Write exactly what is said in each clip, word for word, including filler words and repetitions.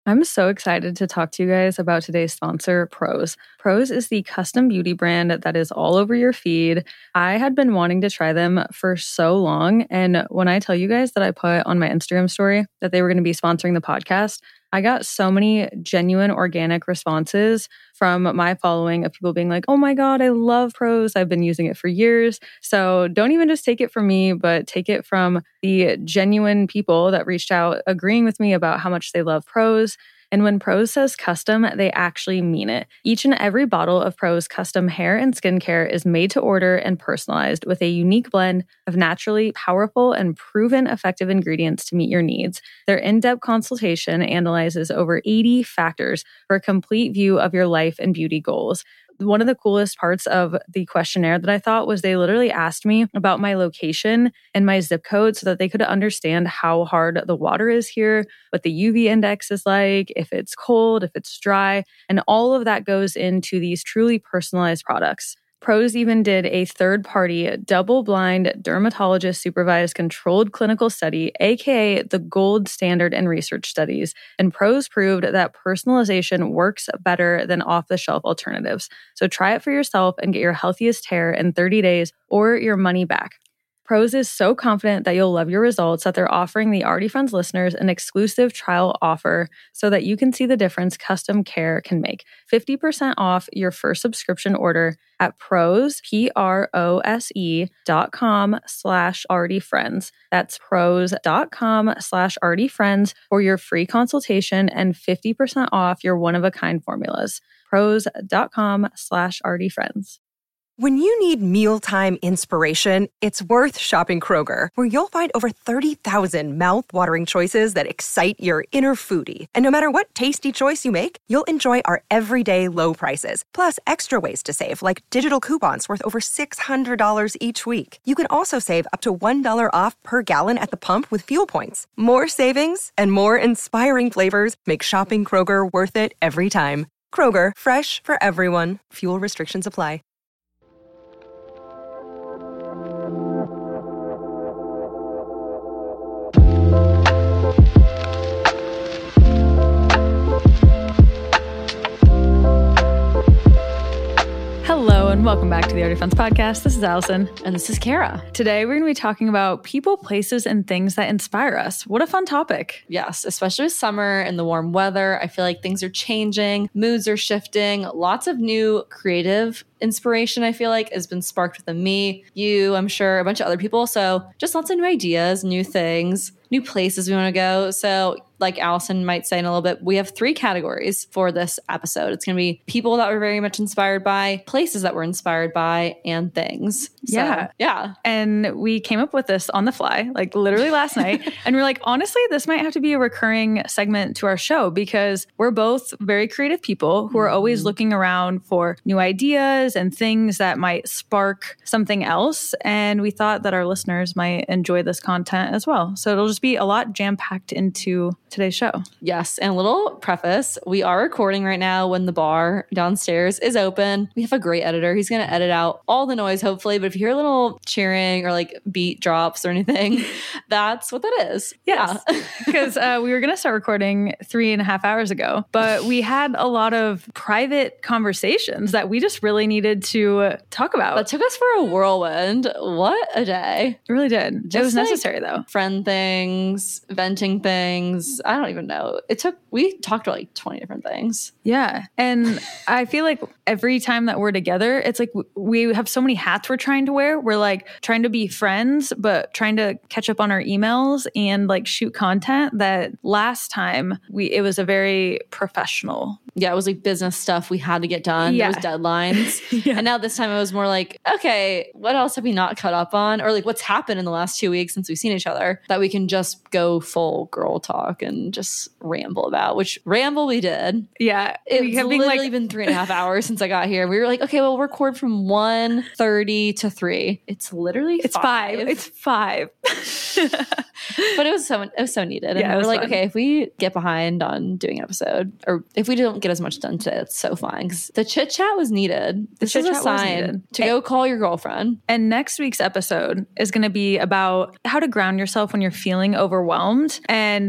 I'm so excited to talk to you guys about today's sponsor, Prose. Prose is the custom beauty brand that is all over your feed. I had been wanting to try them for so long, and when I tell you guys that I put on my Instagram story that they were going to be sponsoring the podcast, I got so many genuine organic responses from my following of people being like, oh my God, I love Prose. I've been using it for years. So don't even just take it from me, but take it from the genuine people that reached out agreeing with me about how much they love Prose. And when Prose says custom, they actually mean it. Each and every bottle of Prose custom hair and skincare is made to order and personalized with a unique blend of naturally powerful and proven effective ingredients to meet your needs. Their in-depth consultation analyzes over eighty factors for a complete view of your life and beauty goals. One of the coolest parts of the questionnaire that I thought was they literally asked me about my location and my zip code so that they could understand how hard the water is here, what the U V index is like, if it's cold, if it's dry, and all of that goes into these truly personalized products. Prose even did a third-party, double-blind, dermatologist-supervised controlled clinical study, aka the gold standard in research studies, and Prose proved that personalization works better than off-the-shelf alternatives. So try it for yourself and get your healthiest hair in thirty days or your money back. Prose is so confident that you'll love your results that they're offering the Already Friends listeners an exclusive trial offer so that you can see the difference custom care can make. fifty percent off your first subscription order at prose, P-R-O-S-E dot com slash already friends. That's prose dot com slash already friends for your free consultation and fifty percent off your one-of-a-kind formulas. prose dot com slash already friends. When you need mealtime inspiration, it's worth shopping Kroger, where you'll find over thirty thousand mouth-watering choices that excite your inner foodie. And no matter what tasty choice you make, you'll enjoy our everyday low prices, plus extra ways to save, like digital coupons worth over six hundred dollars each week. You can also save up to one dollar off per gallon at the pump with fuel points. More savings and more inspiring flavors make shopping Kroger worth it every time. Kroger, fresh for everyone. Fuel restrictions apply. Hello and welcome back to the Already Friends podcast. This is Allison. And this is Kara. Today we're going to be talking about people, places, and things that inspire us. What a fun topic. Yes, especially with summer and the warm weather. I feel like things are changing, moods are shifting, lots of new creative inspiration, I feel like, has been sparked within me, you, I'm sure, a bunch of other people. So just lots of new ideas, new things, new places we want to go. So like Allison might say in a little bit, we have three categories for this episode. It's going to be people that we're very much inspired by, places that we're inspired by, and things. So, yeah. Yeah. And we came up with this on the fly, like literally last night. And we're like, honestly, this might have to be a recurring segment to our show because we're both very creative people who are always looking around for new ideas and things that might spark something else. And we thought that our listeners might enjoy this content as well. So it'll just be a lot jam-packed into today's show. Yes. And a little preface, we are recording right now when the bar downstairs is open. We have a great editor. He's going to edit out all the noise, hopefully. But if you hear a little cheering or like beat drops or anything, that's what that is. Yes. Yeah. Because uh, we were going to start recording three and a half hours ago, but we had a lot of private conversations that we just really needed to talk about. That took us for a whirlwind. What a day. It really did. Just it was like necessary though. Friend things, venting things. I don't even know. It took, we talked about like twenty different things. Yeah. And I feel like every time that we're together, it's like we have so many hats we're trying to wear. We're like trying to be friends, but trying to catch up on our emails and like shoot content that last time we, it was a very professional. Yeah, it was like business stuff we had to get done. Yeah. There was deadlines. Yeah. And now this time it was more like, okay, what else have we not caught up on? Or like what's happened in the last two weeks since we've seen each other that we can just go full girl talk and just ramble about, which ramble we did. Yeah. It's we have literally like, been three and a half hours since I got here. We were like, okay, well, we'll record from one thirty to three. It's literally it's five. five. It's five. But it was so it was so needed. And Yeah, it we were was like, fun. okay, if we get behind on doing an episode, or if we don't get as much done today, it's so fine. Because the chit chat was needed. This is a chit-chat was sign needed. to go call your girlfriend. And next week's episode is going to be about how to ground yourself when you're feeling overwhelmed. And there's some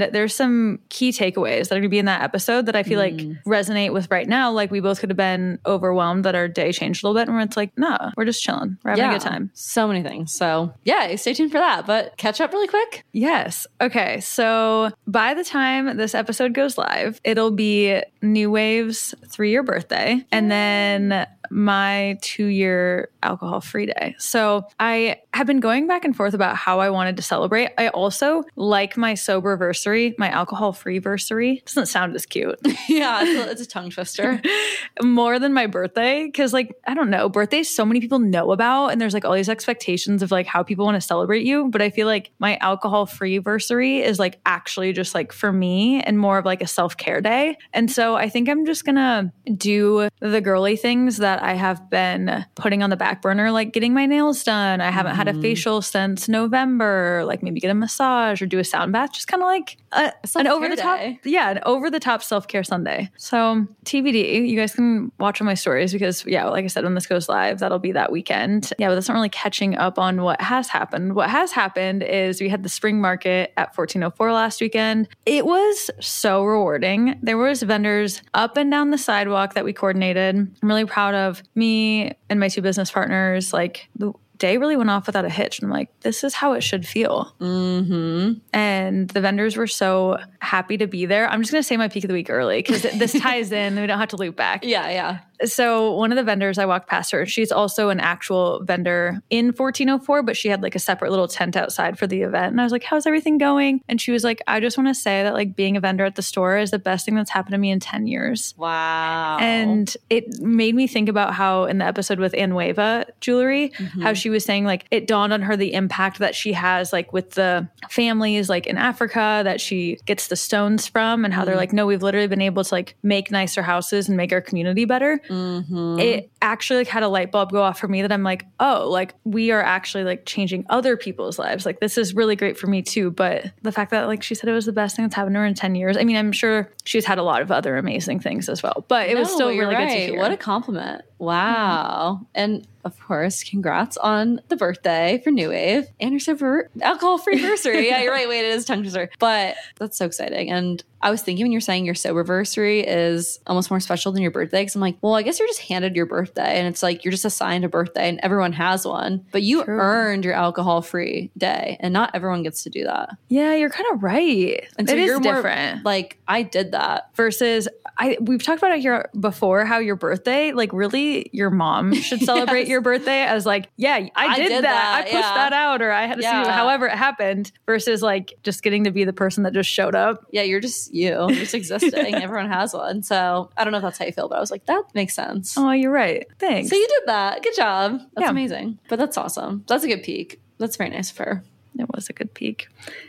some key takeaways that are going to be in that episode that I feel mm. like resonate with right now. Like we both could have been overwhelmed that our day changed a little bit, and we're it's like, no, we're just chilling. We're having yeah, a good time. So many things. So yeah, stay tuned for that. But catch up really quick. Yes. Okay. So by the time this episode goes live, it'll be New Wave's three-year birthday, and then my two-year alcohol-free day. So I have been going back and forth about how I wanted to celebrate. I also like my sober-versary, my alcohol-free versary. Doesn't sound as cute. Yeah, it's a, it's a tongue twister. More than my birthday, because like, I don't know, birthdays so many people know about, and there's like all these expectations of like how people want to celebrate you. But I feel like my alcohol-free versary is like actually just like for me and more of like a self-care day. And so I think I'm just gonna do the girly things that I have been putting on the back burner, like getting my nails done. I haven't mm-hmm. had a facial since November, like maybe get a massage or do a sound bath, just kind of like a, an over the top, yeah, an over the top self-care Sunday. So T B D, you guys can watch on my stories because yeah, like I said, when this goes live, that'll be that weekend. Yeah, but that's not really catching up on what has happened. What has happened is we had the spring market at fourteen oh four last weekend. It was so rewarding. There was vendors up and down the sidewalk that we coordinated. I'm really proud of me and my two business partners. Like the day really went off without a hitch. And I'm like, this is how it should feel. Mm-hmm. And the vendors were so happy to be there. I'm just going to say my peak of the week early because this ties in and we don't have to loop back. Yeah, yeah. So one of the vendors, I walked past her. She's also an actual vendor in fourteen oh four, but she had like a separate little tent outside for the event. And I was like, how's everything going? And she was like, I just want to say that like being a vendor at the store is the best thing that's happened to me in ten years. Wow. And it made me think about how in the episode with Anueva Jewelry, mm-hmm. how she was saying like it dawned on her the impact that she has like with the families like in Africa that she gets the stones from, and how mm-hmm. they're like, no, we've literally been able to like make nicer houses and make our community better. Mm-hmm. It actually like had a light bulb go off for me that I'm like, oh, like we are actually like changing other people's lives. Like this is really great for me too. But the fact that like she said it was the best thing that's happened to her in ten years. I mean, I'm sure she's had a lot of other amazing things as well, but it no, was still really right. good to hear. What a compliment. Wow. Mm-hmm. And of course, congrats on the birthday for New Wave and your sober alcohol-free anniversary. Yeah, you're right. Wait, it is tongue twister. But that's so exciting. And I was thinking when you're saying your sober anniversary is almost more special than your birthday, because I'm like, well, I guess you're just handed your birthday and it's like you're just assigned a birthday and everyone has one. But you True. earned your alcohol-free day and not everyone gets to do that. Yeah, you're kind of right. And so it you're is more, different. Like I did that versus I. We've talked about it here before how your birthday, like really your mom should celebrate yes. your birthday as like, yeah, I, I did, did that. that. I pushed yeah. that out, or I had to yeah. see however it happened, versus like just getting to be the person that just showed up. Yeah, you're just you, you're just existing. Everyone has one. So I don't know if that's how you feel, but I was like, that makes sense. Oh, you're right. Thanks. So you did that. Good job. That's yeah. amazing. But that's awesome. That's a good peak. That's very nice of her. It was a good peak.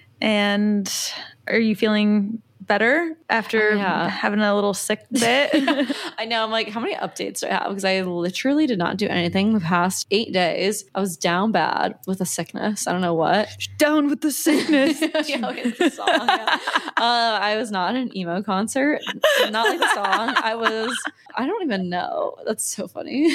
And are you feeling better after oh, yeah. having a little sick bit? I know. I'm like, how many updates do I have? Because I literally did not do anything the past eight days. I was down bad with a sickness. I don't know what. Down with the sickness. yeah, it's the song. Yeah. Uh, I was not at an emo concert. Not like the song. I was, I don't even know. That's so funny.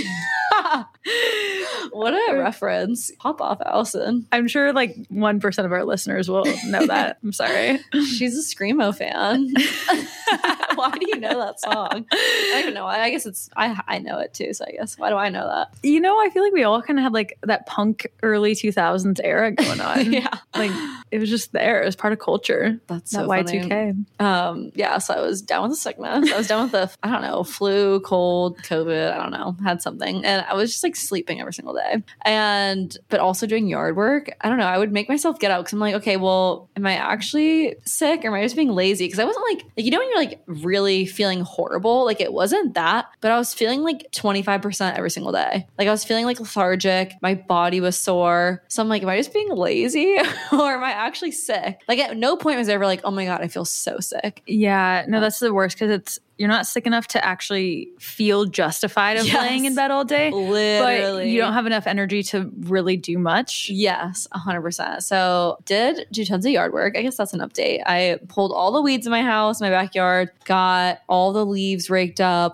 What a reference. Pop off, Allison. I'm sure like one percent of our listeners will know that. I'm sorry. She's a Screamo fan. Why do you know that song? I don't even know. I guess it's, I I know it too. So I guess, why do I know that? You know, I feel like we all kind of had like that punk early two thousands era going on. yeah. Like it was just there. It was part of culture. That's so that Y two K. Um, yeah. So I was down with the sickness. I was down with the, I don't know, flu, cold, COVID. I don't know, had something. And I was just like sleeping every single day. And, but also doing yard work. I don't know. I would make myself get out because I'm like, okay, well, am I actually sick or am I just being lazy? Because I wasn't like, like, you know, when you're like really feeling horrible, like it wasn't that, but I was feeling like twenty-five percent every single day. Like I was feeling like lethargic. My body was sore. So I'm like, am I just being lazy or am I actually sick? Like at no point was I ever like, oh my God, I feel so sick. Yeah, no, that's the worst because it's, you're not sick enough to actually feel justified of yes. laying in bed all day. Literally. But you don't have enough energy to really do much. Yes, one hundred percent. So did do tons of yard work. I guess that's an update. I pulled all the weeds in my house, my backyard, got all the leaves raked up, like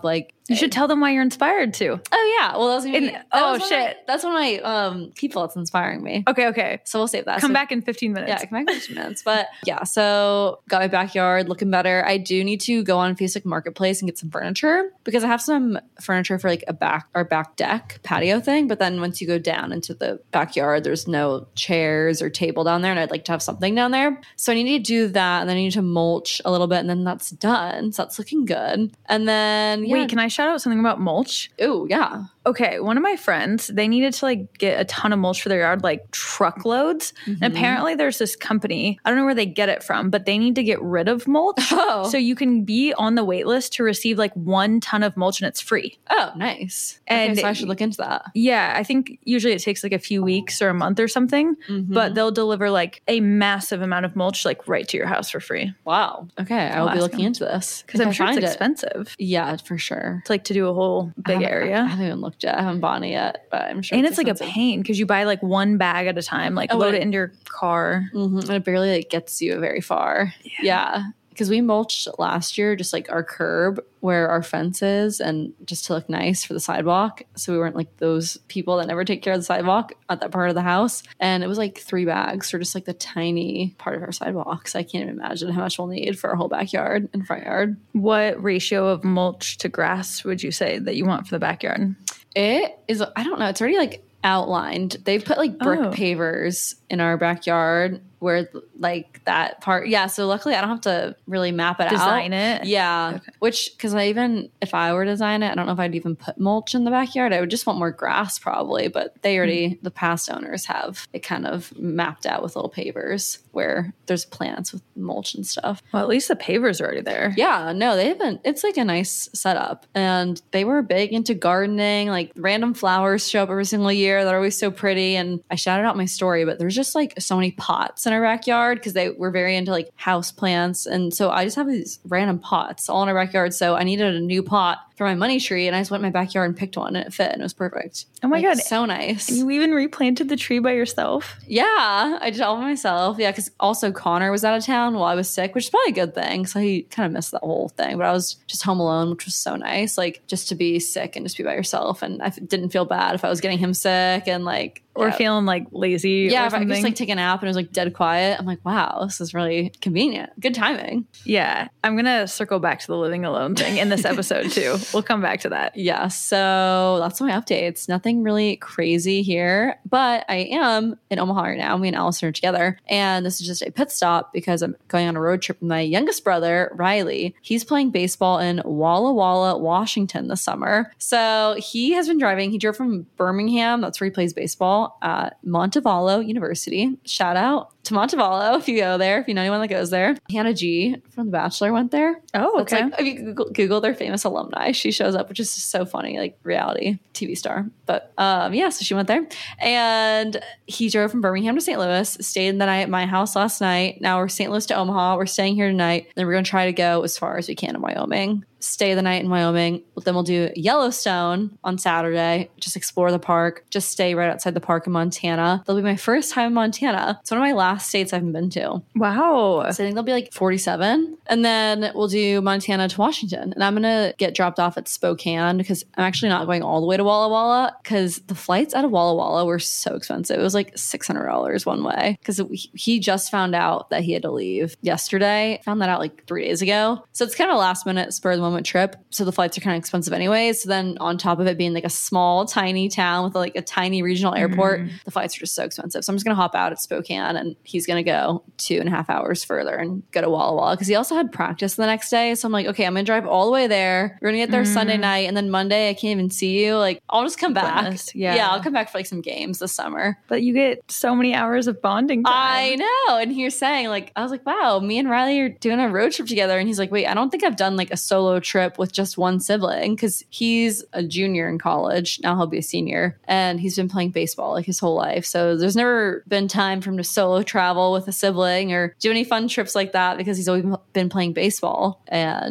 You should tell them why you're inspired to. Oh yeah. Well, that was gonna be, In- that oh, was one shit. Of my, that's one of my um, people that's inspiring me. Okay, okay. So we'll save that. Come So- back in fifteen minutes. Yeah, come back in fifteen minutes. But yeah, so got my backyard looking better. I do need to go on Facebook Marketplace and get some furniture because I have some furniture for like a back or back deck patio thing. But then once you go down into the backyard, there's no chairs or table down there, and I'd like to have something down there. So I need to do that, and then I need to mulch a little bit, and then that's done. So that's looking good. And then yeah. Wait, can I shout out something about mulch? Oh yeah. Okay, one of my friends, they needed to like get a ton of mulch for their yard, like truckloads. Mm-hmm. And apparently there's this company, I don't know where they get it from, but they need to get rid of mulch. Oh. So you can be on the wait list to receive like one ton of mulch and it's free. Oh, nice. And okay, so I should look into that. Yeah, I think usually it takes like a few weeks or a month or something, Mm-hmm. but they'll deliver like a massive amount of mulch like right to your house for free. Wow. Okay, I will I'll be ask looking them. into this Because if I'm I sure it's find it. expensive. Yeah, for sure. It's like to do a whole big I haven't- area. I haven't even looked yet. I haven't bought any yet, but I'm sure. And it's like a expensive. pain because you buy like one bag at a time, like Oh, load it- it into your car. Mhm, and it barely like gets you very far. Yeah. Because we mulched last year, just like our curb where our fence is, and just to look nice for the sidewalk. So we weren't like those people that never take care of the sidewalk at that part of the house. And it was like three bags for just like the tiny part of our sidewalk. So I can't even imagine how much we'll need for our whole backyard and front yard. What ratio of mulch to grass would you say that you want for the backyard? It is, I don't know, it's already like outlined. They've put like brick Oh. pavers in our backyard where like that part. Yeah. So luckily I don't have to really map it out. Design it? Yeah. Okay. Which, because I even, if I were to design it, I don't know if I'd even put mulch in the backyard. I would just want more grass probably, but they already, Mm-hmm. the past owners have it kind of mapped out with little pavers where there's plants with mulch and stuff. Well, at least the paver's already there. Yeah, no, they haven't. It's like a nice setup. And they were big into gardening, like random flowers show up every single year. They're always so pretty. And I shouted out my story, but there's just like so many pots in our backyard because they were very into like house plants. And so I just have these random pots all in our backyard. So I needed a new pot for my money tree. And I just went in my backyard and picked one and it fit and it was perfect. Oh my Like, God. So nice. You even replanted the tree by yourself? Yeah, I did it all by myself. Yeah, because also Connor was out of town while I was sick, which is probably a good thing. So he kind of missed that whole thing. But I was just home alone, which was so nice. Like just to be sick and just be by yourself. And I f- didn't feel bad if I was getting him sick and like Or yeah. feeling like lazy Yeah, or if I could something? just like take a nap and it was like dead quiet. I'm like, wow, this is really convenient. Good timing. Yeah. I'm going to circle back to the living alone thing in this episode too. We'll come back to that. Yeah, so that's my updates. Nothing really crazy here, but I am in Omaha right now. Me and Allison are together, and this is just a pit stop because I'm going on a road trip with my youngest brother, Riley. He's playing baseball in Walla Walla, Washington this summer. So he has been driving. He drove from Birmingham. That's where he plays baseball at Montevallo University. Shout out to Montevallo if you go there, if you know anyone that goes there. Hannah G from The Bachelor went there. Oh, That's okay. like, if you Google, Google their famous alumni, she shows up, which is just so funny, like reality T V star. But um, yeah, so she went there. And he drove from Birmingham to Saint Louis, stayed the night at my house last night. Now we're Saint Louis to Omaha. We're staying here tonight. Then we're going to try to go as far as we can in Wyoming. Stay the night in Wyoming. Then we'll do Yellowstone on Saturday. Just explore the park. Just stay right outside the park in Montana. That'll be my first time in Montana. It's one of my last states I haven't been to. Wow. So I think they'll be like forty-seven. And then we'll do Montana to Washington. And I'm going to get dropped off at Spokane because I'm actually not going all the way to Walla Walla because the flights out of Walla Walla were so expensive. It was like six hundred dollars one way because he just found out that he had to leave yesterday. Found that out like three days ago. So it's kind of a last minute spur of the moment trip. So the flights are kind of expensive anyways. So then on top of it being like a small, tiny town with like a tiny regional airport, Mm. the flights are just so expensive. So I'm just going to hop out at Spokane and he's going to go two and a half hours further and go to Walla Walla because he also had practice the next day. So I'm like, okay, I'm going to drive all the way there. We're going to get there Mm. Sunday night and then Monday I can't even see you. Like I'll just come back. Goodness, yeah. Yeah, I'll come back for like some games this summer. But you get so many hours of bonding time. I know. And he was saying like, I was like, wow, me and Riley are doing a road trip together. And he's like, wait, I don't think I've done like a solo trip with just one sibling because he's a junior in college. Now he'll be a senior and he's been playing baseball like his whole life. So there's never been time for him to solo travel with a sibling or do any fun trips like that because he's always been playing baseball. And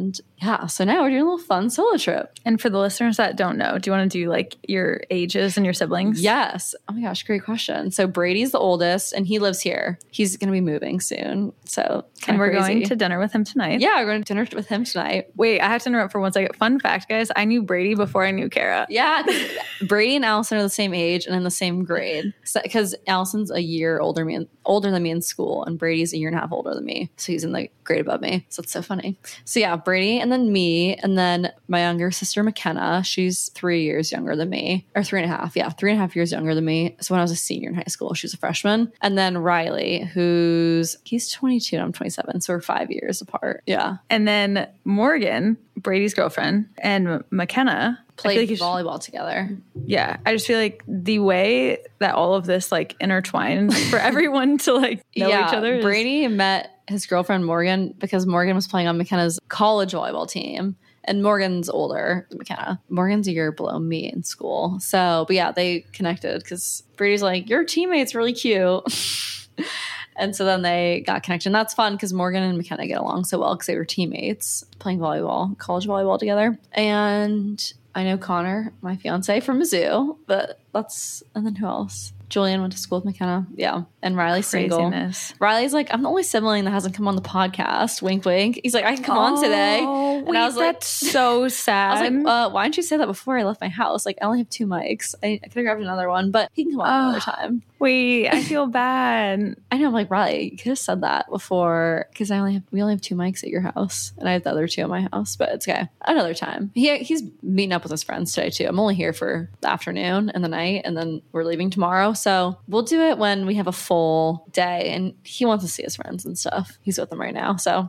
yeah, so now we're doing a little fun solo trip. And for the listeners that don't know, do you want to do like your ages and your siblings? Yes. Oh my gosh, great question. So Brady's the oldest and he lives here. He's going to be moving soon. So And we're crazy. going to dinner with him tonight. Yeah, we're going to dinner with him tonight. Wait, I have to interrupt for one second. Fun fact, guys. I knew Brady before I knew Kara. Yeah, Brady and Allison are the same age and in the same grade. Because so, Allison's a year older me, older than me in school, and Brady's a year and a half older than me. So he's in the grade above me. So it's so funny. So yeah, Brady and then me, and then my younger sister McKenna. She's three years younger than me, or three and a half. Yeah, three and a half years younger than me. So when I was a senior in high school, she was a freshman. And then Riley, who's he's twenty-two and I'm twenty-seven. So we're five years apart. Yeah. And then Morgan, Brady's girlfriend, and McKenna played like volleyball together. Yeah. I just feel like the way that all of this like intertwines for everyone to like know yeah, each other. Is- Brady met his girlfriend Morgan because Morgan was playing on McKenna's college volleyball team. And Morgan's older than McKenna. Morgan's a year below me in school. So, but yeah, they connected because Brady's like, your teammate's really cute. And so then they got connected. And that's fun because Morgan and McKenna get along so well because they were teammates playing volleyball, college volleyball together. And I know Connor, my fiance, from Mizzou, but that's, and then who else? Julian went to school with McKenna. Yeah. And Riley's Craziness. single. Riley's like, I'm the only sibling that hasn't come on the podcast. Wink, wink. He's like, I can come on today. And wait, I was like, that's so sad. I was like, uh, why didn't you say that before I left my house? Like, I only have two mics. I, I could have grabbed another one, but he can come on Oh. another time. Wait, I feel bad. I know, I'm like, Riley, you could have said that before because I only have we only have two mics at your house, and I have the other two at my house. But it's okay. Another time. He he's meeting up with his friends today too. I'm only here for the afternoon and the night, and then we're leaving tomorrow. So we'll do it when we have a full day, and he wants to see his friends and stuff. He's with them right now. So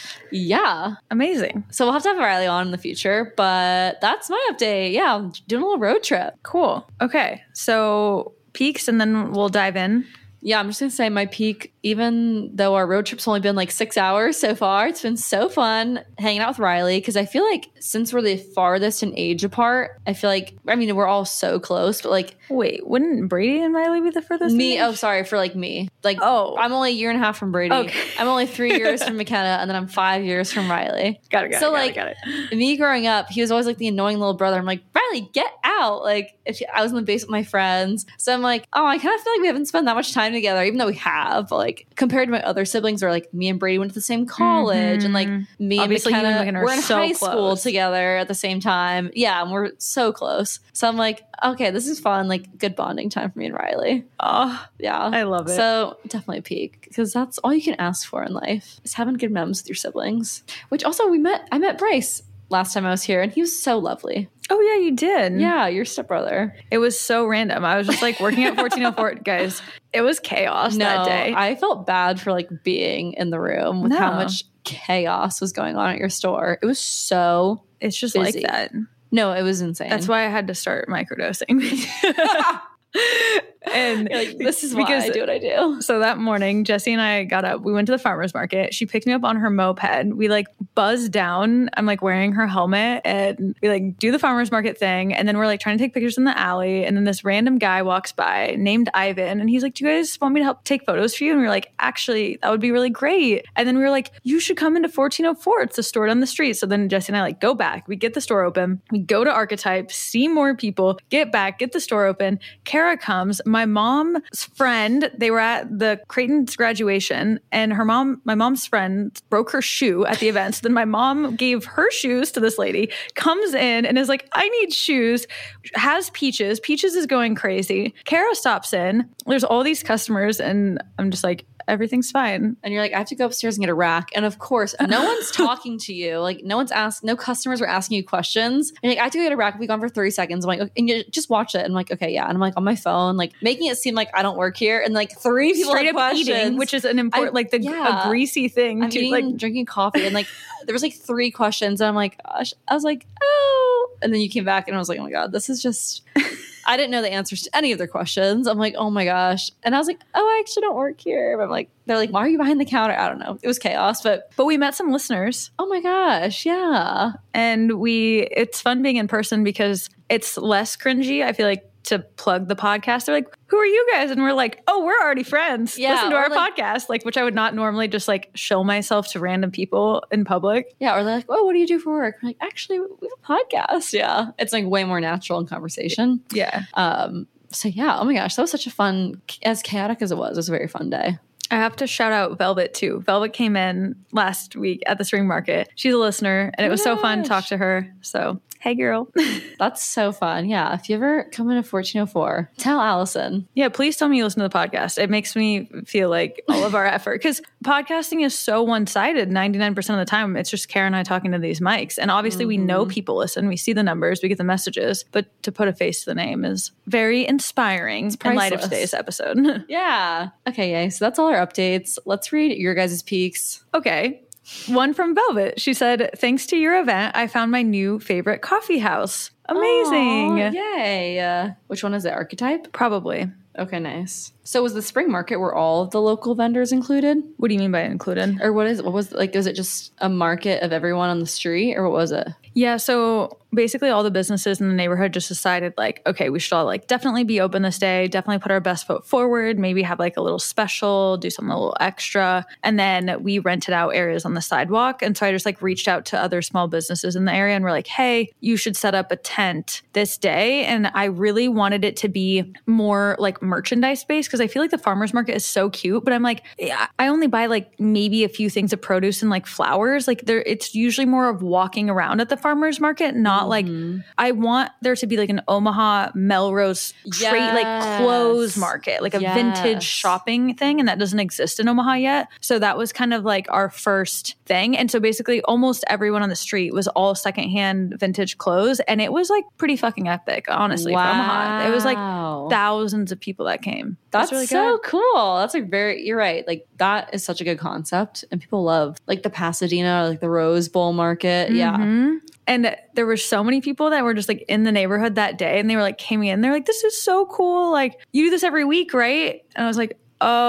yeah, Amazing. so we'll have to have Riley on in the future. But that's my update. Yeah, I'm doing a little road trip. Cool. Okay. So peaks, and then we'll dive in. Yeah, I'm just going to say my peak, even though our road trip's only been like six hours so far, it's been so fun hanging out with Riley because I feel like since we're the farthest in age apart, I feel like, I mean, we're all so close, but like Wait, wouldn't Brady and Riley be the furthest? me, in oh, age? sorry, for like me. Like, Oh. I'm only a year and a half from Brady. Okay. I'm only three years from McKenna, and then I'm five years from Riley. Got it, got so it, got like it, got it. me growing up, he was always like the annoying little brother. I'm like, Riley, get out. Like if I was in the basement with my friends. So I'm like, oh, I kind of feel like we haven't spent that much time together, even though we have. But like compared to my other siblings where like me and Brady went to the same college Mhm. and like me Obviously, you and and McKenna, McKenna are we're in so high school close. together at the same time. Yeah, and we're so close. So I'm like, okay, this is fun. Like good bonding time for me and Riley. Oh, Yeah. I love it. So definitely a peak because that's all you can ask for in life is having good memories with your siblings. Which also we met, I met Bryce last time I was here and he was so lovely. oh yeah, you did. Yeah, your stepbrother. It was so random. I was just like working at fourteen oh four. Guys, it was chaos No, that day. I felt bad for like being in the room with how No. much chaos was going on at your store. It was so it's just busy. like that. no, it was insane. That's why I had to start microdosing. And You're like, this is why because I do what I do. so that morning, Jesse and I got up. We went to the farmer's market. She picked me up on her moped. We like buzzed down. I'm like wearing her helmet and we like do the farmer's market thing. And then we're like trying to take pictures in the alley. And then this random guy walks by named Ivan. And he's like, do you guys want me to help take photos for you? And we were like, actually, that would be really great. And then we were like, you should come into fourteen oh four. It's the store down the street. So then Jesse and I like go back. We get the store open. We go to Archetype, see more people, get back, get the store open. Kara comes. My mom's friend, they were at the Creighton's graduation, and her mom, my mom's friend, broke her shoe at the event. So then my mom gave her shoes to this lady, comes in and is like, I need shoes, has Peaches. Peaches is going crazy. Kara stops in. There's all these customers, and I'm just like, everything's fine. And you're like, I have to go upstairs and get a rack. And of course, no one's talking to you. Like, no one's asked, no customers are asking you questions. And you're like, I have to go get a rack. We've gone for thirty seconds. I'm like, okay, and you just watch it. And I'm like, okay, yeah. And I'm like on my phone, like making it seem like I don't work here. And like three people Straight have up questions. eating, which is an important, I- like the yeah. a greasy thing I'm to eating, like. drinking coffee. And like, there was like three questions. And I'm like, gosh, I was like, oh. And then you came back and I was like, oh my God, this is just... I didn't know the answers to any of their questions. I'm like, oh my gosh. And I was like, oh, I actually don't work here. But I'm like, they're like, why are you behind the counter? I don't know. It was chaos, but But we met some listeners. oh my gosh. Yeah. And we, it's fun being in person because it's less cringy. I feel like to plug the podcast. They're like, who are you guys? And we're like, oh, we're already friends. Yeah, Listen to or our like- podcast. Like, which I would not normally just like show myself to random people in public. Yeah, or they're like, oh, what do you do for work? I'm like, actually, we have a podcast. Yeah. It's like way more natural in conversation. Yeah. Um, so yeah, oh my gosh, that was such a fun, as chaotic as it was, it was a very fun day. I have to shout out Velvet too. Velvet came in last week at the spring market. She's a listener and it was so fun to talk to her. So, hey girl. That's so fun. Yeah. If you ever come into fourteen oh four, tell Allison. Yeah, please tell me you listen to the podcast. It makes me feel like all of our effort, because podcasting is so one-sided ninety-nine percent of the time. It's just Kara and I talking to these mics. And obviously mm-hmm. we know people listen. We see the numbers. We get the messages. But to put a face to the name is very inspiring in light of today's episode. Yeah. Okay, yay. So that's all our updates. Let's read your guys' peaks. Okay. One from Velvet. She said, thanks to your event, I found my new favorite coffee house. Amazing. Aww, yay. Uh, which one is it? Archetype? Probably. Okay, nice. So was the spring market, were all of the local vendors included? What do you mean by included? Or what is what was like, is it just a market of everyone on the street, or what was it? Yeah, so basically all the businesses in the neighborhood just decided like, okay, we should all like definitely be open this day, definitely put our best foot forward, maybe have like a little special, do something a little extra. And then we rented out areas on the sidewalk. And so I just like reached out to other small businesses in the area and we're like, hey, you should set up a tent this day. And I really wanted it to be more like merchandise based, because I feel like the farmer's market is so cute, but I'm like, I only buy like maybe a few things of produce and like flowers. Like there, it's usually more of walking around at the farmer's market, not mm-hmm. like, I want there to be like an Omaha Melrose yes. trade, like clothes market, like a yes. vintage shopping thing. And that doesn't exist in Omaha yet. So that was kind of like our first thing. And so basically almost everyone on the street was all secondhand vintage clothes. And it was like pretty fucking epic, honestly, wow. for Omaha. It was like thousands of people that came. That's really so good. cool. That's like very, you're right. Like that is such a good concept. And people love like the Pasadena, like the Rose Bowl market. Mm-hmm. Yeah. And there were so many people that were just like in the neighborhood that day. And they were like, came in. They're like, this is so cool. Like you do this every week, right? And I was like,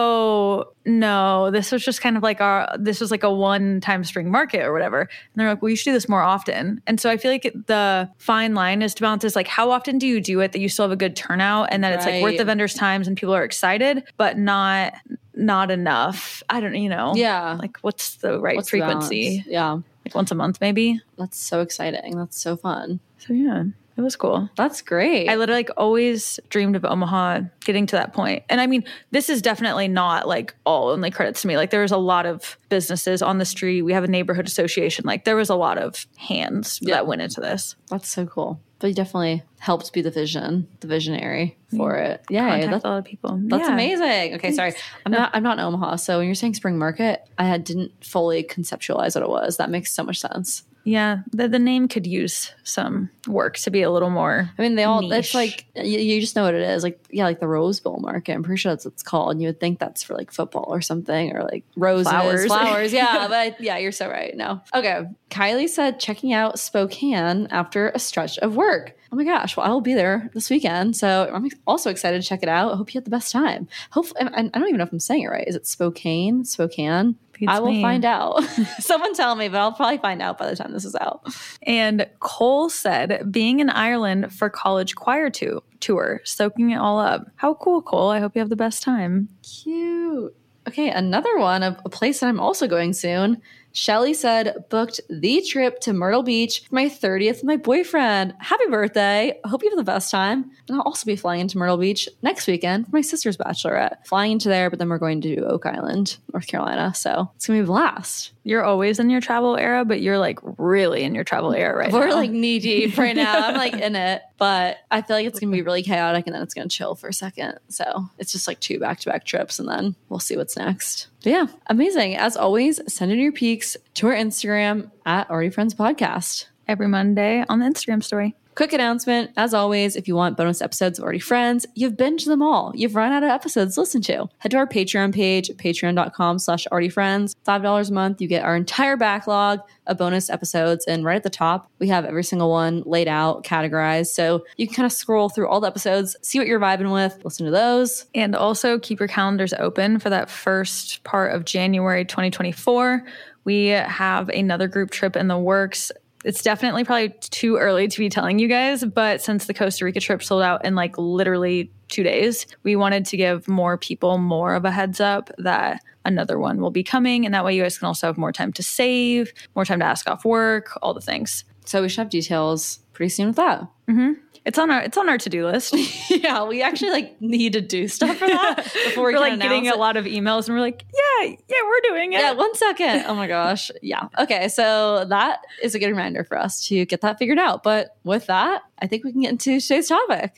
oh, no, this was just kind of like our, this was like a one-time spring market or whatever. And they're like, well, you should do this more often. And so I feel like the fine line is to balance is like, how often do you do it that you still have a good turnout and that it's right. like worth the vendors' times and people are excited, but not not enough. I don't, you know. Yeah. Like what's the right what's frequency? The yeah. Like once a month, maybe. That's so exciting. That's so fun. So yeah. It was cool. That's great. I literally like always dreamed of Omaha getting to that point. And I mean, this is definitely not like all only credits to me. Like there was a lot of businesses on the street. We have a neighborhood association. Like there was a lot of hands yeah. that went into this. That's so cool. But you definitely helped be the vision, the visionary for mm. it. Yeah. Contact That's a lot of people. That's yeah. amazing. Okay. Sorry. I'm not, I'm not in Omaha. So when you're saying spring market, I had, didn't fully conceptualize what it was. That makes so much sense. Yeah, the, the name could use some work to be a little more I mean, they all, niche. It's like, you, you just know what it is. Like, yeah, like the Rose Bowl market. I'm pretty sure that's what it's called. And you would think that's for like football or something, or like roses, flowers. flowers. Yeah, but yeah, you're so right. No. Okay. Kylie said checking out Spokane after a stretch of work. Oh my gosh. Well, I will be there this weekend. So I'm also excited to check it out. I hope you had the best time. Hopefully, I don't even know if I'm saying it right. Is it Spokane? Spokane? Beats I will me. find out. Someone tell me, but I'll probably find out by the time this is out. And Cole said, being in Ireland for college choir to- tour, soaking it all up. How cool, Cole. I hope you have the best time. Cute. Okay, another one of a place that I'm also going soon. Shelly said, booked the trip to Myrtle Beach for my thirtieth with my boyfriend. Happy birthday. I hope you have the best time. And I'll also be flying into Myrtle Beach next weekend for my sister's bachelorette. Flying into there, but then we're going to Oak Island, North Carolina. So it's going to be a blast. You're always in your travel era, but you're like really in your travel era right We're now. like knee deep right now. I'm like in it, but I feel like it's going to be really chaotic and then it's going to chill for a second. So it's just like two back-to-back trips and then we'll see what's next. But yeah, amazing. As always, send in your peaks to our Instagram at Already Friends Podcast. Every Monday on the Instagram story. Quick announcement, as always, if you want bonus episodes of Already Friends, you've binged them all. You've run out of episodes to listen to. Head to our Patreon page, patreon.com slash Already Friends. five dollars a month, you get our entire backlog of bonus episodes. And right at the top, we have every single one laid out, categorized. So you can kind of scroll through all the episodes, see what you're vibing with, listen to those. And also keep your calendars open for that first part of January twenty twenty-four. We have another group trip in the works. It's definitely probably too early to be telling you guys, but since the Costa Rica trip sold out in like literally two days, we wanted to give more people more of a heads up that another one will be coming. And that way you guys can also have more time to save, more time to ask off work, all the things. So we should have details pretty soon with that. Mm-hmm. It's on our it's on our to-do list. Yeah, we actually like need to do stuff for that before we we're can like getting it. a lot of emails and we're like, yeah, yeah, we're doing it. Yeah, one second. Oh my gosh. Yeah. Okay, so that is a good reminder for us to get that figured out. But with that, I think we can get into today's topic.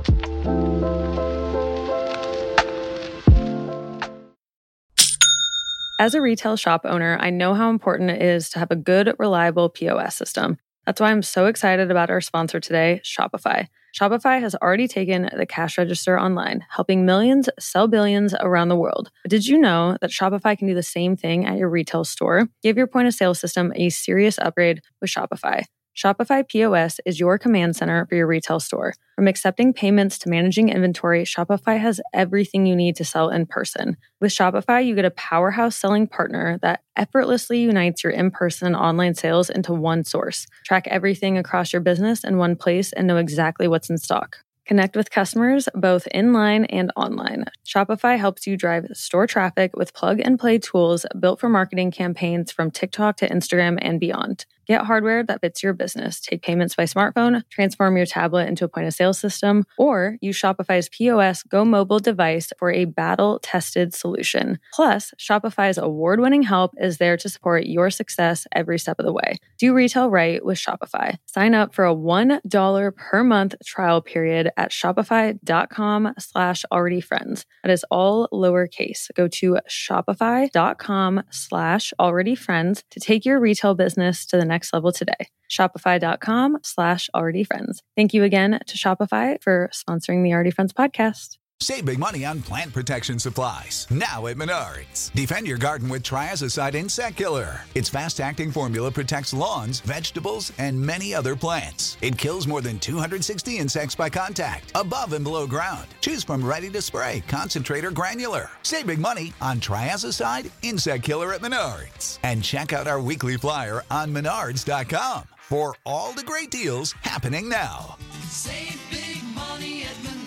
As a retail shop owner, I know how important it is to have a good, reliable P O S system. That's why I'm so excited about our sponsor today, Shopify. Shopify has already taken the cash register online, helping millions sell billions around the world. But did you know that Shopify can do the same thing at your retail store? Give your point of sale system a serious upgrade with Shopify. Shopify P O S is your command center for your retail store. From accepting payments to managing inventory, Shopify has everything you need to sell in person. With Shopify, you get a powerhouse selling partner that effortlessly unites your in-person and online sales into one source. Track everything across your business in one place and know exactly what's in stock. Connect with customers both in-line and online. Shopify helps you drive store traffic with plug-and-play tools built for marketing campaigns from TikTok to Instagram and beyond. Get hardware that fits your business. Take payments by smartphone, transform your tablet into a point-of-sale system, or use Shopify's P O S Go mobile device for a battle-tested solution. Plus, Shopify's award-winning help is there to support your success every step of the way. Do retail right with Shopify. Sign up for a one dollar per month trial period at shopify.com slash already friends. That is all lowercase. Go to shopify.com slash already friends to take your retail business to the next level today. Shopify.com slash already friends. Thank you again to Shopify for sponsoring the Already Friends podcast. Save big money on plant protection supplies, now at Menards. Defend your garden with Triazicide Insect Killer. Its fast-acting formula protects lawns, vegetables, and many other plants. It kills more than two hundred sixty insects by contact, above and below ground. Choose from ready to spray, concentrate, or granular. Save big money on Triazicide Insect Killer at Menards. And check out our weekly flyer on menards dot com for all the great deals happening now. Save big money at Menards.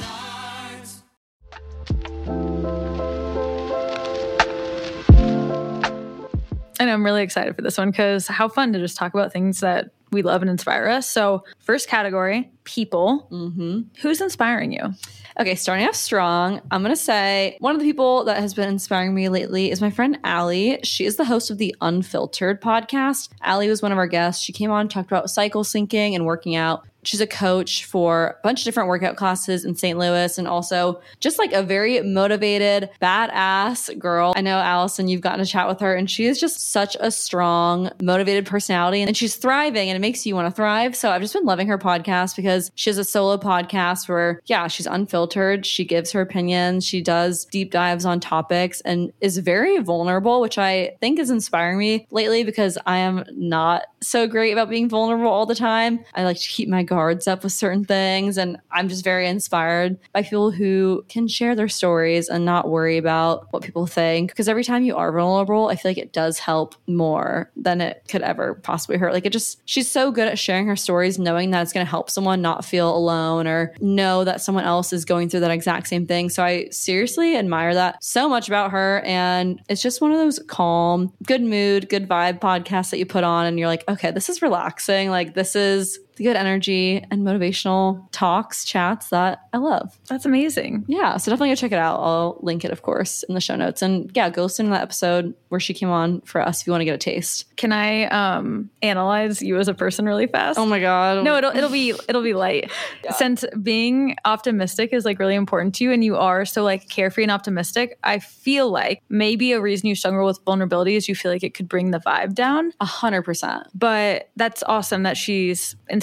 And I'm really excited for this one because how fun to just talk about things that we love and inspire us. So first category, people. Mm-hmm. Who's inspiring you? Okay, starting off strong, I'm going to say one of the people that has been inspiring me lately is my friend Allie. She is the host of the Unfiltered podcast. Allie was one of our guests. She came on, talked about cycle syncing and working out. She's a coach for a bunch of different workout classes in Saint Louis and also just like a very motivated, badass girl. I know, Allison, you've gotten to chat with her and she is just such a strong, motivated personality and she's thriving and it makes you want to thrive. So I've just been loving her podcast because she has a solo podcast where, yeah, she's unfiltered. She gives her opinions. She does deep dives on topics and is very vulnerable, which I think is inspiring me lately because I am not so great about being vulnerable all the time. I like to keep my guards up with certain things. And I'm just very inspired by people who can share their stories and not worry about what people think. Because every time you are vulnerable, I feel like it does help more than it could ever possibly hurt. Like it just, she's so good at sharing her stories, knowing that it's going to help someone not feel alone or know that someone else is going through that exact same thing. So I seriously admire that so much about her. And it's just one of those calm, good mood, good vibe podcasts that you put on and you're like, okay, this is relaxing. Like this is the good energy and motivational talks, chats that I love. That's amazing. Yeah, so definitely go check it out. I'll link it, of course, in the show notes. And yeah, go listen to that episode where she came on for us if you want to get a taste. Can I um, analyze you as a person really fast? Oh my God. No, it'll it'll be it'll be light. Yeah. Since being optimistic is like really important to you and you are so like carefree and optimistic, I feel like maybe a reason you struggle with vulnerability is you feel like it could bring the vibe down. A hundred percent. But that's awesome that she's inspiring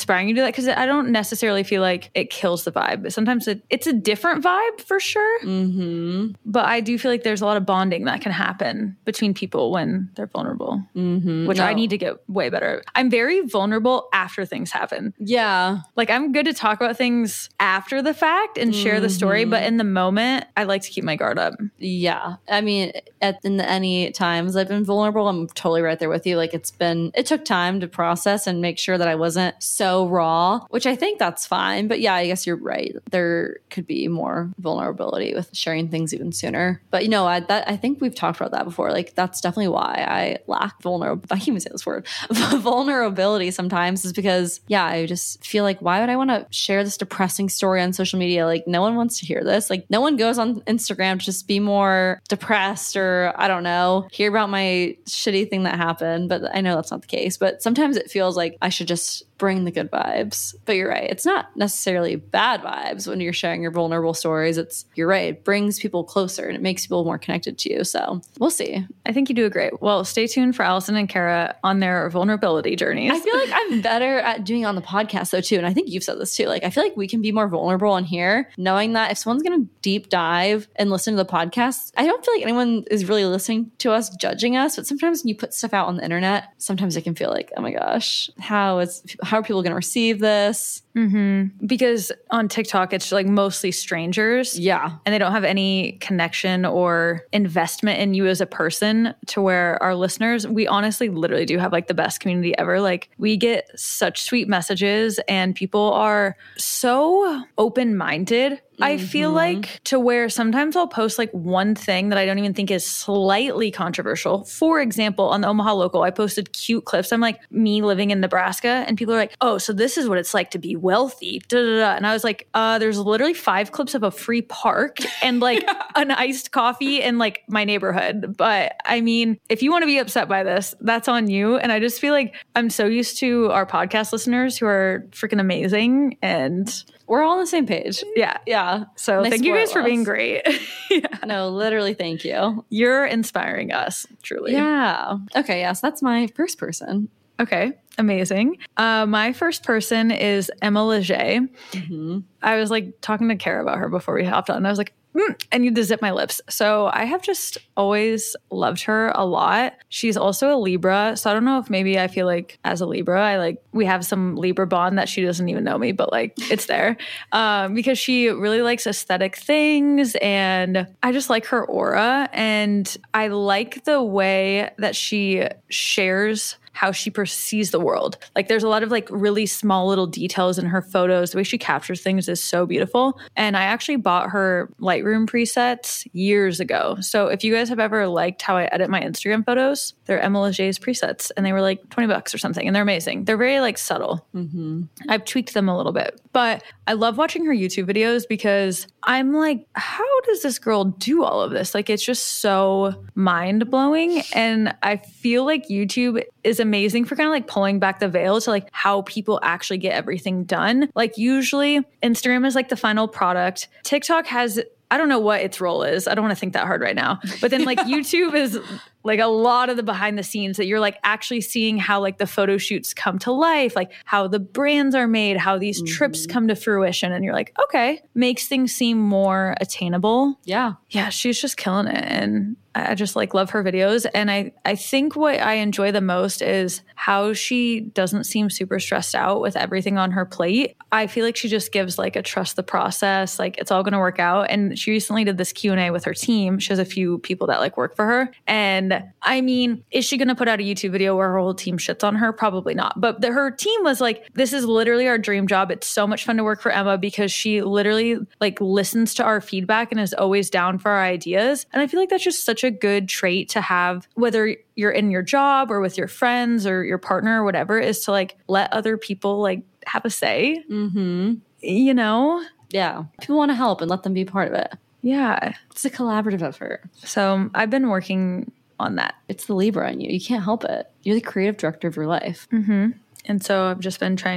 inspiring you to do that, because I don't necessarily feel like it kills the vibe, but sometimes it, it's a different vibe for sure. Mm-hmm. But I do feel like there's a lot of bonding that can happen between people when they're vulnerable, Mm-hmm. which No. I need to get way better at. I'm very vulnerable after things happen. Yeah. Like, I'm good to talk about things after the fact and share the story, but in the moment, I like to keep my guard up. Yeah. I mean, at in the, any times I've been vulnerable, I'm totally right there with you. Like, it's been, it took time to process and make sure that I wasn't so raw, which I think that's fine. But yeah, I guess you're right. There could be more vulnerability with sharing things even sooner. But you know, I, that, I think we've talked about that before. Like, that's definitely why I lack vulnerable. I can't even say this word. Vulnerability sometimes is because, yeah, I just feel like, why would I want to share this depressing story on social media? Like, no one wants to hear this. Like, no one goes on Instagram to just be more depressed or, I don't know, hear about my shitty thing that happened. But I know that's not the case. But sometimes it feels like I should just bring the good vibes. But you're right. It's not necessarily bad vibes when you're sharing your vulnerable stories. It's, you're right. It brings people closer and it makes people more connected to you. So we'll see. I think you do a great. Well, stay tuned for Allison and Kara on their vulnerability journeys. I feel like I'm better at doing it on the podcast though too. And I think you've said this too. Like, I feel like we can be more vulnerable on here, knowing that if someone's going to deep dive and listen to the podcast, I don't feel like anyone is really listening to us, judging us. But sometimes when you put stuff out on the internet, sometimes it can feel like, oh my gosh, how is, how are people going to receive this? Mm-hmm. Because on TikTok, it's like mostly strangers. Yeah. And they don't have any connection or investment in you as a person, to where our listeners, we honestly literally do have like the best community ever. Like, we get such sweet messages and people are so open-minded. I feel like, to where sometimes I'll post like one thing that I don't even think is slightly controversial. For example, on the Omaha Local, I posted cute clips. I'm like, me living in Nebraska, and people are like, oh, so this is what it's like to be wealthy. Da, da, da. And I was like, uh, there's literally five clips of a free park and like an iced coffee in like my neighborhood. But I mean, if you want to be upset by this, that's on you. And I just feel like I'm so used to our podcast listeners who are freaking amazing, and we're all on the same page. yeah. Yeah. So Nice thank you guys for spoil being us. great. Yeah. No, literally, thank you. You're inspiring us, truly. Yeah. Okay. Yes, that's my first person. Okay. Amazing. Uh, my first person is Emma Leger. Mm-hmm. I was like talking to Kara about her before we hopped on, and I was like, mm, I need to zip my lips. So I have just always loved her a lot. She's also a Libra. So I don't know if maybe I feel like as a Libra, I like, we have some Libra bond that she doesn't even know me, but like it's there. Um, because she really likes aesthetic things, and I just like her aura, and I like the way that she shares how she perceives the world. Like, there's a lot of like really small little details in her photos. The way she captures things is so beautiful. And I actually bought her Lightroom presets years ago. So if you guys have ever liked how I edit my Instagram photos, they're Emma Leger's presets, and they were like twenty bucks or something. And they're amazing. They're very like subtle. Mm-hmm. I've tweaked them a little bit, but I love watching her YouTube videos because I'm like, how does this girl do all of this? Like, it's just so mind blowing. And I feel like YouTube is amazing for kind of like pulling back the veil to like how people actually get everything done. Like, usually Instagram is like the final product. TikTok has, I don't know what its role is. I don't want to think that hard right now. But then like YouTube is like a lot of the behind the scenes that you're like actually seeing how like the photo shoots come to life, like how the brands are made, how these mm-hmm. trips come to fruition. And you're like, okay, makes things seem more attainable. Yeah. Yeah, she's just killing it. And I just like love her videos. And I, I think what I enjoy the most is how she doesn't seem super stressed out with everything on her plate. I feel like she just gives like a trust the process, like it's all going to work out. And she recently did this Q and A with her team. She has a few people that like work for her. And I mean, is she going to put out a YouTube video where her whole team shits on her? Probably not. But the, her team was like, this is literally our dream job. It's so much fun to work for Emma because she literally like listens to our feedback and is always down for our ideas. And I feel like that's just such a good trait to have, whether you're in your job or with your friends or your partner or whatever, is to like let other people like have a say. Mm-hmm. You know? Yeah. People want to help and let them be part of it. Yeah. It's a collaborative effort. So I've been working on that. It's the Libra in you. You can't help it. You're the creative director of your life. Mm-hmm. And so I've just been trying to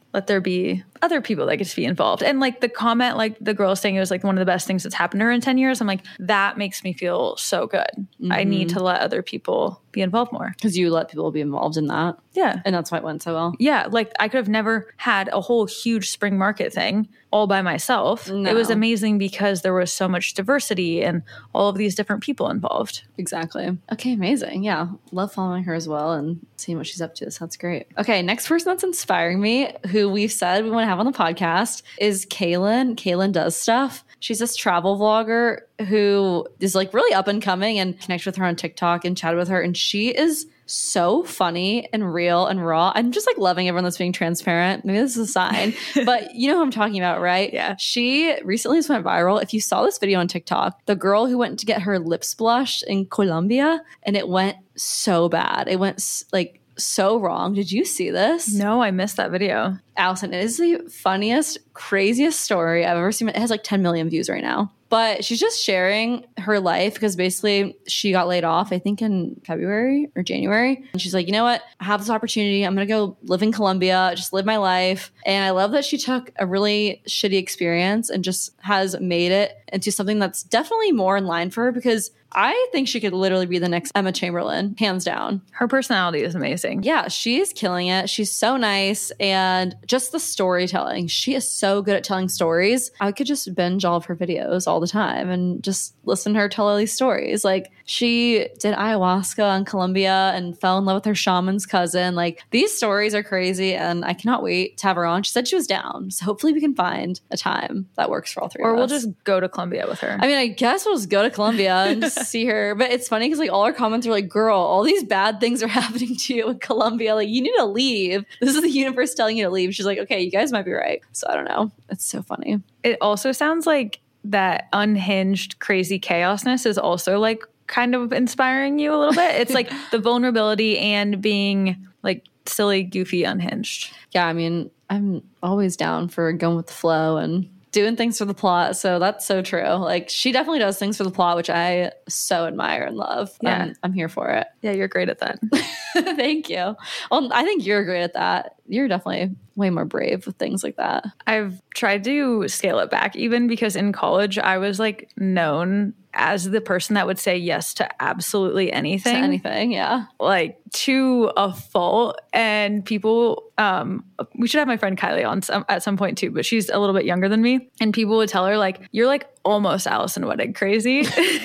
let there be other people that get to be involved. And like the comment, like the girl saying it was like one of the best things that's happened to her in ten years. I'm like, that makes me feel so good. Mm-hmm. I need to let other people be involved more. Because you let people be involved in that. Yeah. And that's why it went so well. Yeah. Like I could have never had a whole huge spring market thing all by myself. No. It was amazing because there was so much diversity and all of these different people involved. Exactly. Okay, amazing. Yeah. Love following her as well and seeing what she's up to. So that's great. Okay, next person that's inspiring me, who we've said we want to have on the podcast, is Kaylin. Kaylin Does Stuff. She's this travel vlogger who is like really up and coming, and connect with her on TikTok and chat with her. And she is so funny and real and raw. I'm just like loving everyone that's being transparent. Maybe this is a sign, but you know who I'm talking about, right? Yeah. She recently just went viral. If you saw this video on TikTok, the girl who went to get her lips blushed in Colombia, and it went so bad. It went like so wrong. Did you see this? No, I missed that video. Allison, it is the funniest, craziest story I've ever seen. It has like ten million views right now. But she's just sharing her life because basically she got laid off, I think in February or January. And she's like, you know what? I have this opportunity. I'm going to go live in Colombia, just live my life. And I love that she took a really shitty experience and just has made it into something that's definitely more in line for her, because I think she could literally be the next Emma Chamberlain, hands down. Her personality is amazing. Yeah, she's killing it. She's so nice. And just the storytelling. She is so good at telling stories. I could just binge all of her videos all the time and just listen to her tell all these stories. Like, she did ayahuasca in Colombia and fell in love with her shaman's cousin. Like, these stories are crazy, and I cannot wait to have her on. She said she was down. So hopefully we can find a time that works for all three or of us. Or we'll just go to Colombia with her. I mean, I guess we'll just go to Colombia and just see her. But it's funny because like all our comments are like, girl, all these bad things are happening to you in Colombia. Like, you need to leave. This is the universe telling you to leave. She's like, okay, you guys might be right. So I don't know. It's so funny. It also sounds like that unhinged, crazy chaosness is also like kind of inspiring you a little bit. It's like the vulnerability and being like silly, goofy, unhinged. Yeah, I mean, I'm always down for going with the flow and doing things for the plot. So that's so true. Like, she definitely does things for the plot, which I so admire and love. Yeah. I'm, I'm here for it. Yeah, you're great at that. Thank you. Well, I think you're great at that. You're definitely way more brave with things like that. I've tried to scale it back, even because in college I was like known as the person that would say yes to absolutely anything. To anything, yeah. Like to a fault. And people, um, we should have my friend Kylie on some, at some point too, but she's a little bit younger than me. And people would tell her like, you're like almost Allison Wedding crazy.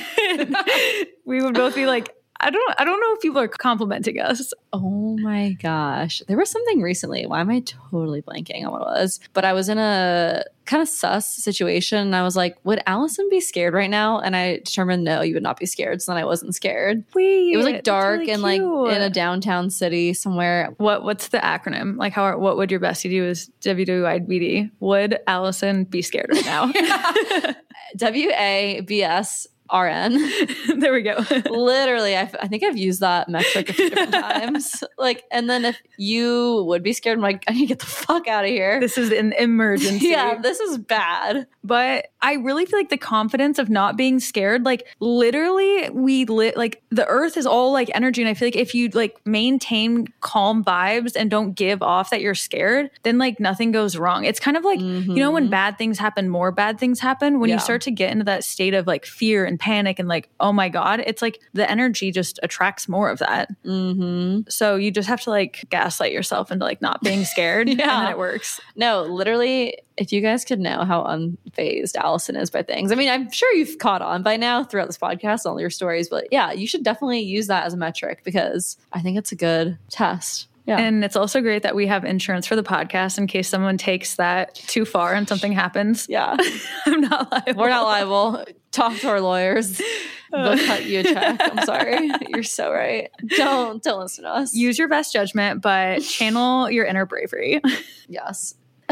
We would both be like, I don't I don't know if people are complimenting us. Oh my gosh. There was something recently. Why am I totally blanking on what it was? But I was in a kind of sus situation, and I was like, would Allison be scared right now? And I determined, no, you would not be scared. So then I wasn't scared. Wait, it was like dark really and like in a downtown city somewhere. What What's the acronym? Like, how? What would your bestie do is W W I B D? Would Allison be scared right now? W A B S R N. There we go. Literally, I, f- I think I've used that metric a few different times. Like, and then if you would be scared, I'm like, I need to get the fuck out of here. This is an emergency. Yeah, this is bad. But I really feel like the confidence of not being scared, like literally we lit, like the earth is all like energy. And I feel like if you like maintain calm vibes and don't give off that you're scared, then like nothing goes wrong. It's kind of like, mm-hmm. you know, when bad things happen, more bad things happen. When yeah. you start to get into that state of like fear and panic and like, oh my God, it's like the energy just attracts more of that. Mm-hmm. So you just have to like gaslight yourself into like not being scared. Yeah. And then it works. No, literally, if you guys could know how unfazed Allison is by things. I mean, I'm sure you've caught on by now throughout this podcast, all your stories, but yeah, you should definitely use that as a metric because I think it's a good test. Yeah. And it's also great that we have insurance for the podcast in case someone takes that too far and something happens. Yeah. I'm not liable. We're not liable. Talk to our lawyers. They'll cut you a check. I'm sorry. You're so right. Don't, don't listen to us. Use your best judgment, but channel your inner bravery. Yes. Okay.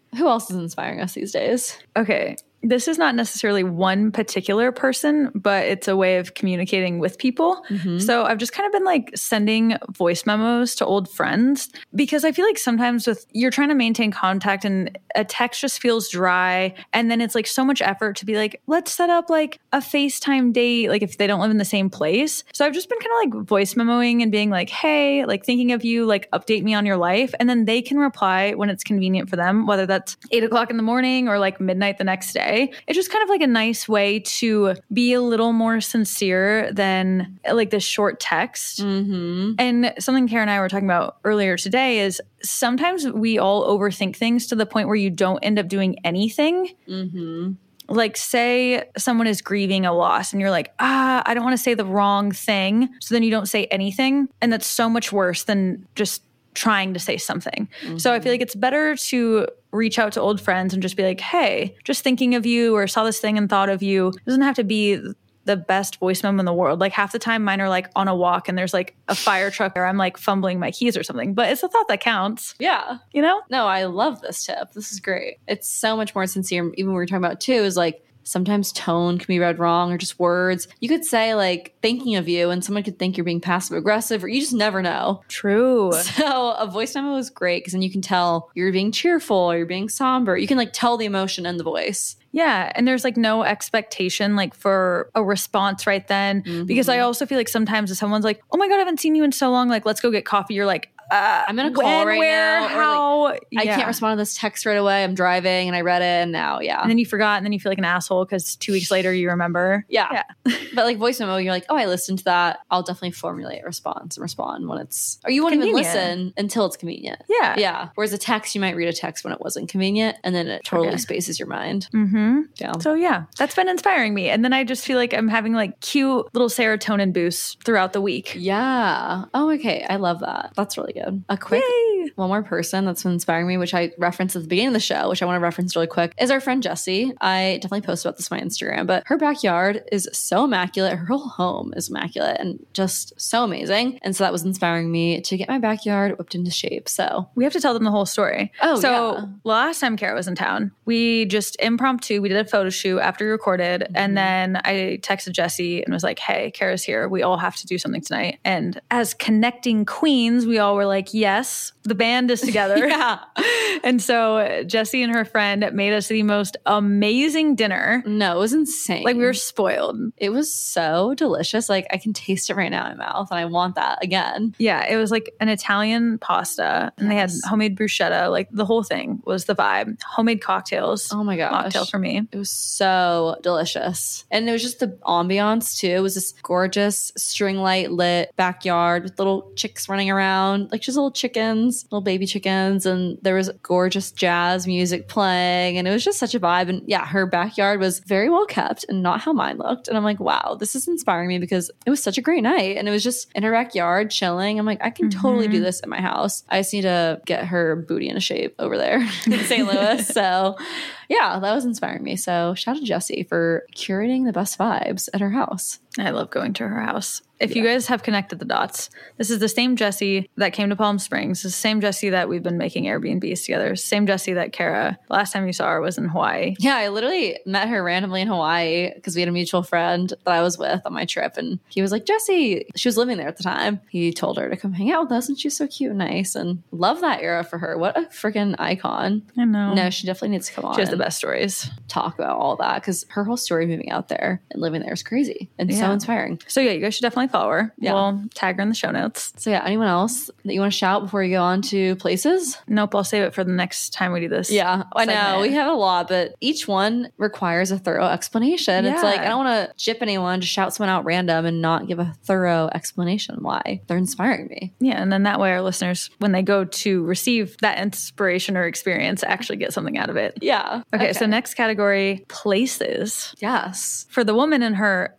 Who else is inspiring us these days? Okay. This is not necessarily one particular person, but it's a way of communicating with people. Mm-hmm. So I've just kind of been like sending voice memos to old friends because I feel like sometimes with you're trying to maintain contact and a text just feels dry. And then it's like so much effort to be like, let's set up like a FaceTime date, like if they don't live in the same place. So I've just been kind of like voice memoing and being like, hey, like thinking of you, like update me on your life. And then they can reply when it's convenient for them, whether that's eight o'clock in the morning or like midnight the next day. It's just kind of like a nice way to be a little more sincere than like this short text. Mm-hmm. And something Kara and I were talking about earlier today is sometimes we all overthink things to the point where you don't end up doing anything. Mm-hmm. Like say someone is grieving a loss and you're like, ah, I don't want to say the wrong thing. So then you don't say anything. And that's so much worse than just trying to say something. Mm-hmm. So I feel like it's better to reach out to old friends and just be like, hey, just thinking of you or saw this thing and thought of you. It doesn't have to be the best voice memo in the world. Like half the time mine are like on a walk and there's like a fire truck or I'm like fumbling my keys or something, but it's a thought that counts. Yeah. You know? No, I love this tip. This is great. It's so much more sincere. Even when we were talking about too is like, sometimes tone can be read wrong or just words. You could say like thinking of you and someone could think you're being passive aggressive or you just never know. True. So a voice memo is great because then you can tell you're being cheerful or you're being somber. You can like tell the emotion in the voice. Yeah. And there's like no expectation like for a response right then. Mm-hmm. Because I also feel like sometimes if someone's like, oh my God, I haven't seen you in so long. Like, let's go get coffee. You're like, Uh, I'm in a call when, right where, now. How? Or like, I yeah. can't respond to this text right away. I'm driving and I read it and now, yeah. And then you forgot and then you feel like an asshole because two weeks later you remember. Yeah. yeah. But like voice memo, you're like, oh, I listened to that. I'll definitely formulate a response and respond when it's, or you won't convenient. even listen until it's convenient. Yeah. Yeah. Whereas a text, you might read a text when it wasn't convenient and then it totally okay. spaces your mind. Mm-hmm. Yeah. So yeah, that's been inspiring me. And then I just feel like I'm having like cute little serotonin boosts throughout the week. Yeah. Oh, okay. I love that. That's really good. A quick Yay. one more person that's been inspiring me, which I referenced at the beginning of the show, which I want to reference really quick, is our friend Jessie. I definitely posted about this on my Instagram, but her backyard is so immaculate. Her whole home is immaculate and just so amazing. And so that was inspiring me to get my backyard whipped into shape. So we have to tell them the whole story. Oh, so yeah. last time Kara was in town, we just impromptu, we did a photo shoot after we recorded. Mm-hmm. And then I texted Jessie and was like, hey, Kara's here. We all have to do something tonight. And as connecting queens, we all were like, yes, the band is together. Yeah. And so Jessie and her friend made us the most amazing dinner. No, it was insane. Like we were spoiled. It was so delicious. Like I can taste it right now in my mouth and I want that again. Yeah, it was like an Italian pasta and Yes. they had homemade bruschetta. Like the whole thing was the vibe. Homemade cocktails. Oh my gosh. Mocktail for me. It was so delicious. And it was just the ambiance too. It was this gorgeous string light lit backyard with little chicks running around, like just little chickens, little baby chickens. And there was gorgeous jazz music playing. And it was just such a vibe. And yeah, her backyard was very well kept and not how mine looked. And I'm like, wow, this is inspiring me because it was such a great night. And it was just in her backyard chilling. I'm like, I can mm-hmm. totally do this in my house. I just need to get her booty into shape over there in Saint Louis. So yeah, that was inspiring me. So shout out to Jessie for curating the best vibes at her house. I love going to her house. If Yeah. you guys have connected the dots, this is the same Jessie that came to Palm Springs. It's the same Jessie that we've been making Airbnbs together. Same Jessie that Kara, last time you saw her was in Hawaii. Yeah, I literally met her randomly in Hawaii because we had a mutual friend that I was with on my trip. And he was like, Jessie, she was living there at the time. He told her to come hang out with us. And she's so cute and nice. And love that era for her. What a freaking icon. I know. No, she definitely needs to come on. She has the best stories. Talk about all that because her whole story moving out there and living there is crazy and so Yeah. inspiring. So yeah, you guys should definitely follow her. Yeah. We'll tag her in the show notes. So yeah, anyone else that you want to shout before you go on to places? Nope, I'll save it for the next time we do this. Yeah, I know. segment. We have a lot, but each one requires a thorough explanation. It's Yeah. like, I don't want to jip anyone, just shout someone out random and not give a thorough explanation why. They're inspiring me. Yeah, and then that way our listeners, when they go to receive that inspiration or experience, actually get something out of it. Yeah. Okay, so next category, places. Yes. For the woman in her extra, extra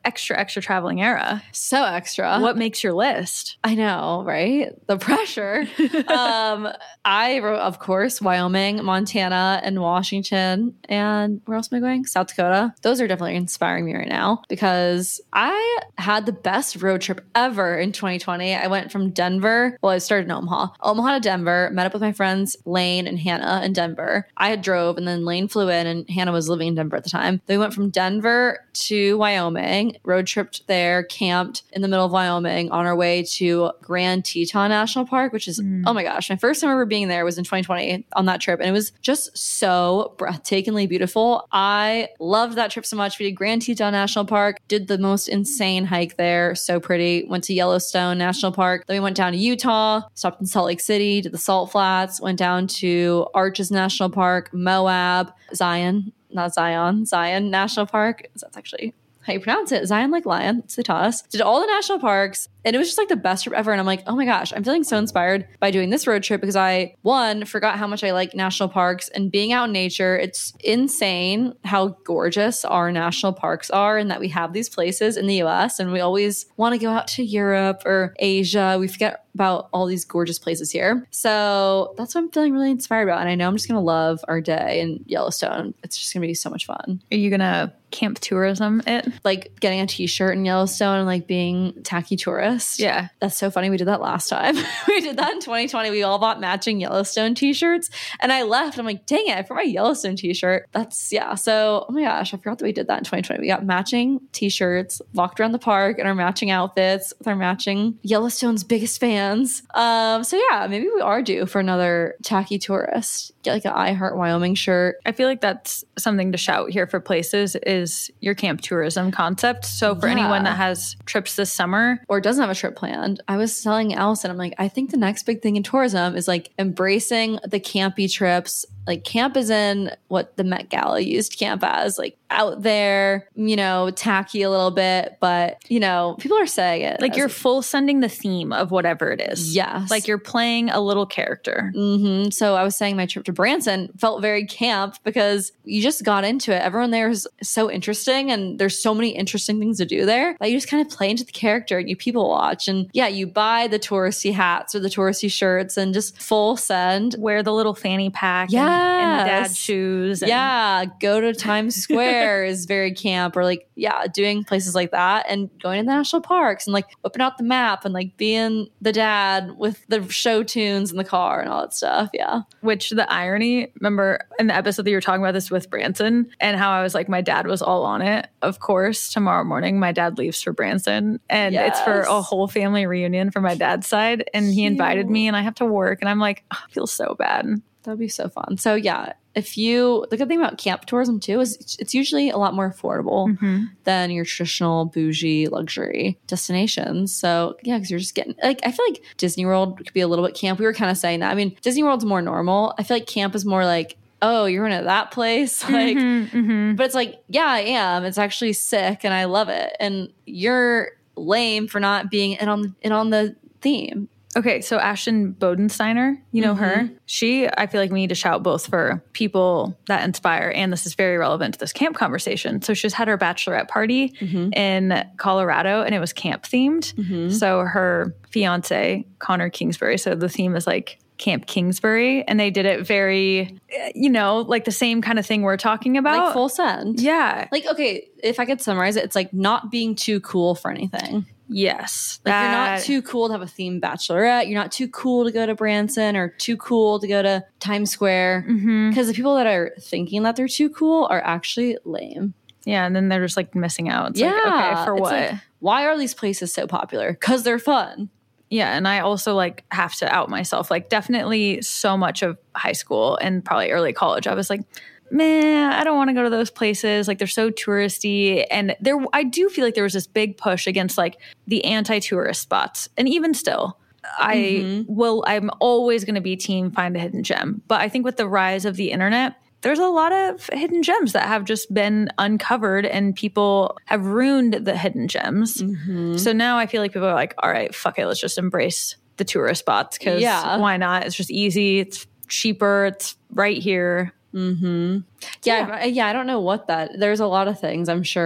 extra traveling era. So extra. What makes your list? I know, right? The pressure. um, I wrote, of course, Wyoming, Montana, and Washington. And where else am I going? South Dakota. Those are definitely inspiring me right now because I had the best road trip ever in twenty twenty. I went from Denver. Well, I started in Omaha. Omaha to Denver, met up with my friends Lane and Hannah in Denver. I had drove and then Lane flew in and Hannah was living in Denver at the time. Then we went from Denver to Wyoming, road tripped there, camped in the middle of Wyoming on our way to Grand Teton National Park, which is, mm. oh my gosh, my first time ever being there was in twenty twenty on that trip. And it was just so breathtakingly beautiful. I loved that trip so much. We did Grand Teton National Park, did the most insane hike there. So pretty. Went to Yellowstone National Park. Then we went down to Utah, stopped in Salt Lake City, did the Salt Flats, went down to Arches National Park, Moab, Zion, not Zion, Zion National Park. That's actually how you pronounce it. Zion like lion. That's what they taught us. Did all the national parks. And it was just like the best trip ever. And I'm like, oh my gosh, I'm feeling so inspired by doing this road trip because I, one, forgot how much I like national parks and being out in nature. It's insane how gorgeous our national parks are and that we have these places in the U S and we always want to go out to Europe or Asia. We forget about all these gorgeous places here. So that's what I'm feeling really inspired about. And I know I'm just going to love our day in Yellowstone. It's just going to be so much fun. Are you going to camp tourism it? Like getting a t-shirt in Yellowstone and like being tacky tourist. Yeah. That's so funny. We did that last time. We did that in twenty twenty. We all bought matching Yellowstone t-shirts and I left. I'm like, dang it, I forgot my Yellowstone t-shirt. That's, yeah. So, oh my gosh, I forgot that we did that in twenty twenty. We got matching t-shirts, walked around the park in our matching outfits with our matching Yellowstone's biggest fans. Um, so yeah, maybe we are due for another tacky tourist. Get like an I Heart Wyoming shirt. I feel like that's something to shout here for places is your camp tourism concept. So for Yeah. anyone that has trips this summer Or doesn't have a trip planned. I was telling Allison, I'm like, I think the next big thing in tourism is like embracing the campy trips. Like camp is in what the Met Gala used camp as, like out there, you know, tacky a little bit, but you know, people are saying it. like as you're a- full sending the theme of whatever it is. Yes. Like you're playing a little character. hmm So I was saying my trip to Branson felt very camp because you just got into it. Everyone there is so interesting and there's so many interesting things to do there that you just kind of play into the character and you people watch. And yeah, you buy the touristy hats or the touristy shirts and just full send. Wear the little fanny pack and, and the dad Yes. shoes. And Yeah, go to Times Square is very camp, or like, yeah, doing places like that and going to the national parks and like whipping out the map and like being the dad with the show tunes in the car and all that stuff. Yeah. Which the irony, remember in the episode that you were talking about this with Branson and how I was like, my dad was all on it. Of course, tomorrow morning, my dad leaves for Branson and it's for a Yes. whole family reunion for my dad's side. And he invited me and I have to work and I'm like, oh, I feel so bad. That'd be so fun. So yeah, if you, the good thing about camp tourism too is it's- it's usually a lot more affordable Mm-hmm. than your traditional bougie luxury destinations. So yeah, because you're just getting like, I feel like Disney World could be a little bit camp. We were kind of saying that. I mean, Disney World's more normal. I feel like camp is more like, oh, you're going to that place? Like, Mm-hmm. but it's like, yeah, I am. It's actually sick and I love it. And you're lame for not being in on, in on the theme. Okay, so Ashton Bodensteiner, you know her? Mm-hmm. She, I feel like we need to shout both for people that inspire, and this is very relevant to this camp conversation. So she's had her bachelorette party Mm-hmm. in Colorado, and it was camp themed. So her fiance, Connor Kingsbury, so the theme is like Camp Kingsbury, and they did it very, eh, you know, like the same kind of thing we're talking about. Like full send. Yeah. Like, okay, if I could summarize it, it's like not being too cool for anything. Yes. Like you're not that- too cool to have a themed bachelorette. You're not too cool to go to Branson or too cool to go to Times Square. Because Mhm. the people that are thinking that they're too cool are actually lame. Yeah, and then they're just like missing out. It's yeah. like, okay, for It's what? like, why are these places so popular? Because they're fun. Yeah, and I also like have to out myself. Like definitely so much of high school and probably early college, I was like, man, I don't want to go to those places. Like they're so touristy. And there I do feel like there was this big push against like the anti-tourist spots. And even still, I Mm-hmm. will I'm always going to be team find a hidden gem. But I think with the rise of the internet, there's a lot of hidden gems that have just been uncovered and people have ruined the hidden gems. Mm-hmm. So now I feel like people are like, all right, fuck it, let's just embrace the tourist spots because Yeah. why not? It's just easy, it's cheaper, it's right here. Mm-hmm. Yeah, I- yeah. I don't know what that. There's a lot of things I'm sure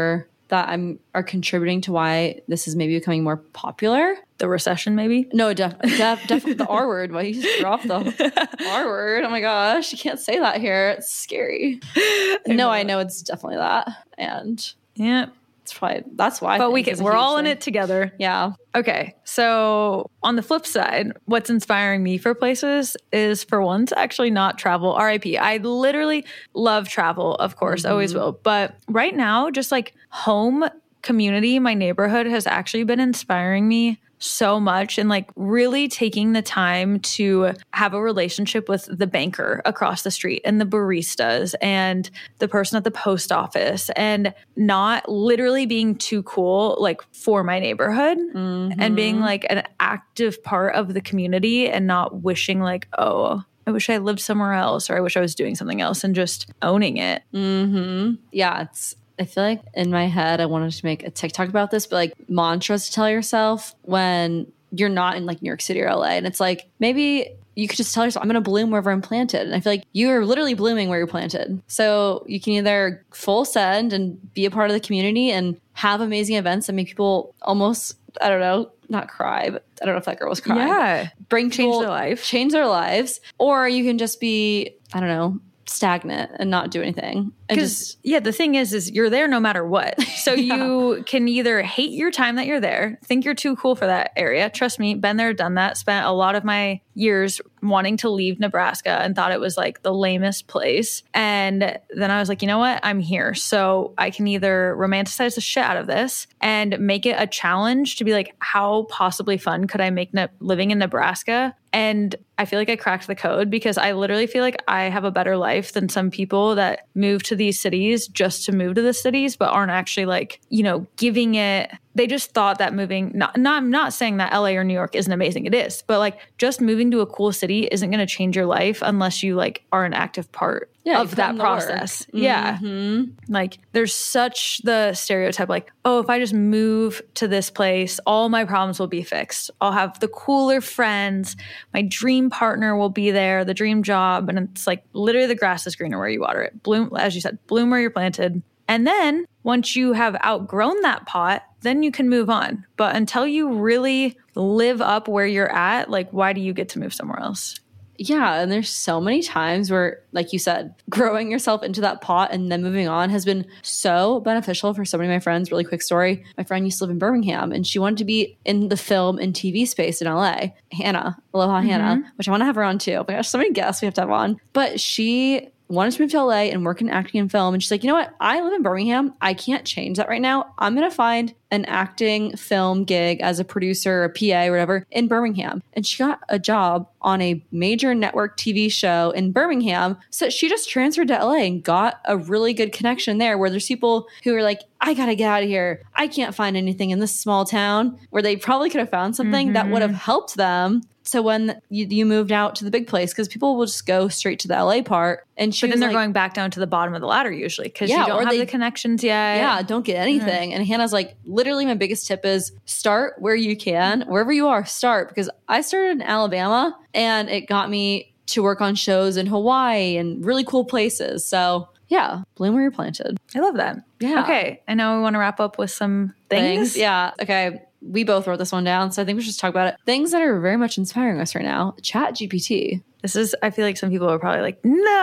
that I'm are contributing to why this is maybe becoming more popular. The recession, maybe? No, def, def, definitely the R word. Why you just dropped the R word? Oh my gosh, you can't say that here. It's scary. I no, know. I know it's definitely that, and yeah, it's probably that's why. But we can, we're all thing. in it together. Yeah. Okay. So on the flip side, what's inspiring me for places is for one to actually not travel. R I P. I literally love travel, of course, mm-hmm. always will. But right now, just like home community, my neighborhood has actually been inspiring me so much, and like really taking the time to have a relationship with the banker across the street and the baristas and the person at the post office, and not literally being too cool like for my neighborhood, mm-hmm. and being like an active part of the community and not wishing like, oh, I wish I lived somewhere else, or I wish I was doing something else, and just owning it. Mm-hmm. Yeah, it's I feel like in my head, I wanted to make a TikTok about this, but like mantras to tell yourself when you're not in like New York City or L A. And it's like, maybe you could just tell yourself, I'm going to bloom wherever I'm planted. And I feel like you are literally blooming where you're planted. So you can either full send and be a part of the community and have amazing events and make people almost, I don't know, not cry, but I don't know if that girl was crying. Yeah. Bring change people, their life. Change their lives. Or you can just be, I don't know, stagnant and not do anything. Because yeah, the thing is, is you're there no matter what. So yeah. You can either hate your time that you're there, think you're too cool for that area. Trust me, been there, done that. Spent a lot of my years wanting to leave Nebraska and thought it was like the lamest place. And then I was like, you know what? I'm here. So I can either romanticize the shit out of this and make it a challenge to be like, how possibly fun could I make ne- living in Nebraska? And I feel like I cracked the code, because I literally feel like I have a better life than some people that move to these cities just to move to the cities, but aren't actually like, you know, giving it. They just thought that moving, not, not, I'm not saying that L A or New York isn't amazing. It is. But like just moving to a cool city isn't going to change your life unless you like are an active part yeah, of that process. Mm-hmm. Yeah. Like there's such the stereotype like, oh, if I just move to this place, all my problems will be fixed. I'll have the cooler friends. My dream partner will be there, the dream job. And it's like literally the grass is greener where you water it. Bloom, as you said, bloom where you're planted. And then once you have outgrown that pot, then you can move on. But until you really live up where you're at, like, why do you get to move somewhere else? Yeah. And there's so many times where, like you said, growing yourself into that pot and then moving on has been so beneficial for so many of my friends. Really quick story. My friend used to live in Birmingham and she wanted to be in the film and T V space in L A. Hannah, Aloha mm-hmm. Hannah, which I want to have her on too. Oh my gosh, so many guests we have to have on. But she wanted to move to L A and work in acting and film. And she's like, you know what? I live in Birmingham. I can't change that right now. I'm going to find an acting film gig as a producer, a P A, or whatever in Birmingham. And she got a job on a major network T V show in Birmingham. So she just transferred to L A and got a really good connection there where there's people who are like, I got to get out of here. I can't find anything in this small town, where they probably could have found something mm-hmm. that would have helped them. So when you, you moved out to the big place, because people will just go straight to the L A part. And she but then they're like, going back down to the bottom of the ladder usually because yeah, you don't have they, the connections yet. Yeah, don't get anything. Mm-hmm. And Hannah's like, literally my biggest tip is start where you can. Wherever you are, start. Because I started in Alabama and it got me to work on shows in Hawaii and really cool places. So yeah, bloom where you're planted. I love that. Yeah. Okay, I know we want to wrap up with some things. things. Yeah, okay. We both wrote this one down, so I think we should just talk about it. Things that are very much inspiring us right now. Chat G P T. This is, I feel like some people are probably like,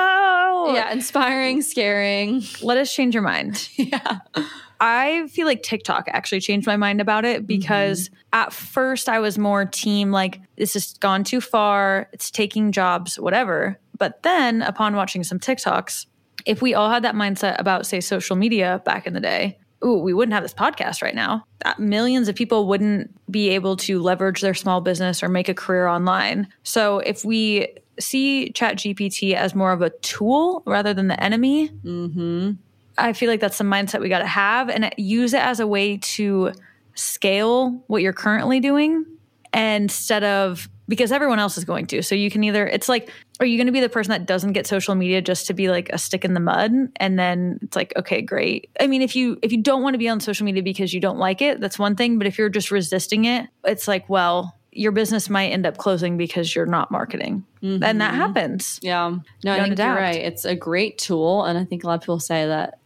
no. Yeah, inspiring, scaring. Let us change your mind. Yeah. I feel like TikTok actually changed my mind about it because mm-hmm. at first I was more team like, this has gone too far. It's taking jobs, whatever. But then upon watching some TikToks, if we all had that mindset about, say, social media back in the day, ooh, we wouldn't have this podcast right now. Millions of people wouldn't be able to leverage their small business or make a career online. So if we see ChatGPT as more of a tool rather than the enemy, mm-hmm. I feel like that's the mindset we got to have, and use it as a way to scale what you're currently doing instead of, because everyone else is going to. So you can either, it's like, are you going to be the person that doesn't get social media just to be like a stick in the mud? And then it's like, okay, great. I mean, if you, if you don't want to be on social media because you don't like it, that's one thing. But if you're just resisting it, it's like, well, your business might end up closing because you're not marketing. Mm-hmm. And that happens. Yeah. No, I think you're right. It's a great tool. And I think a lot of people say that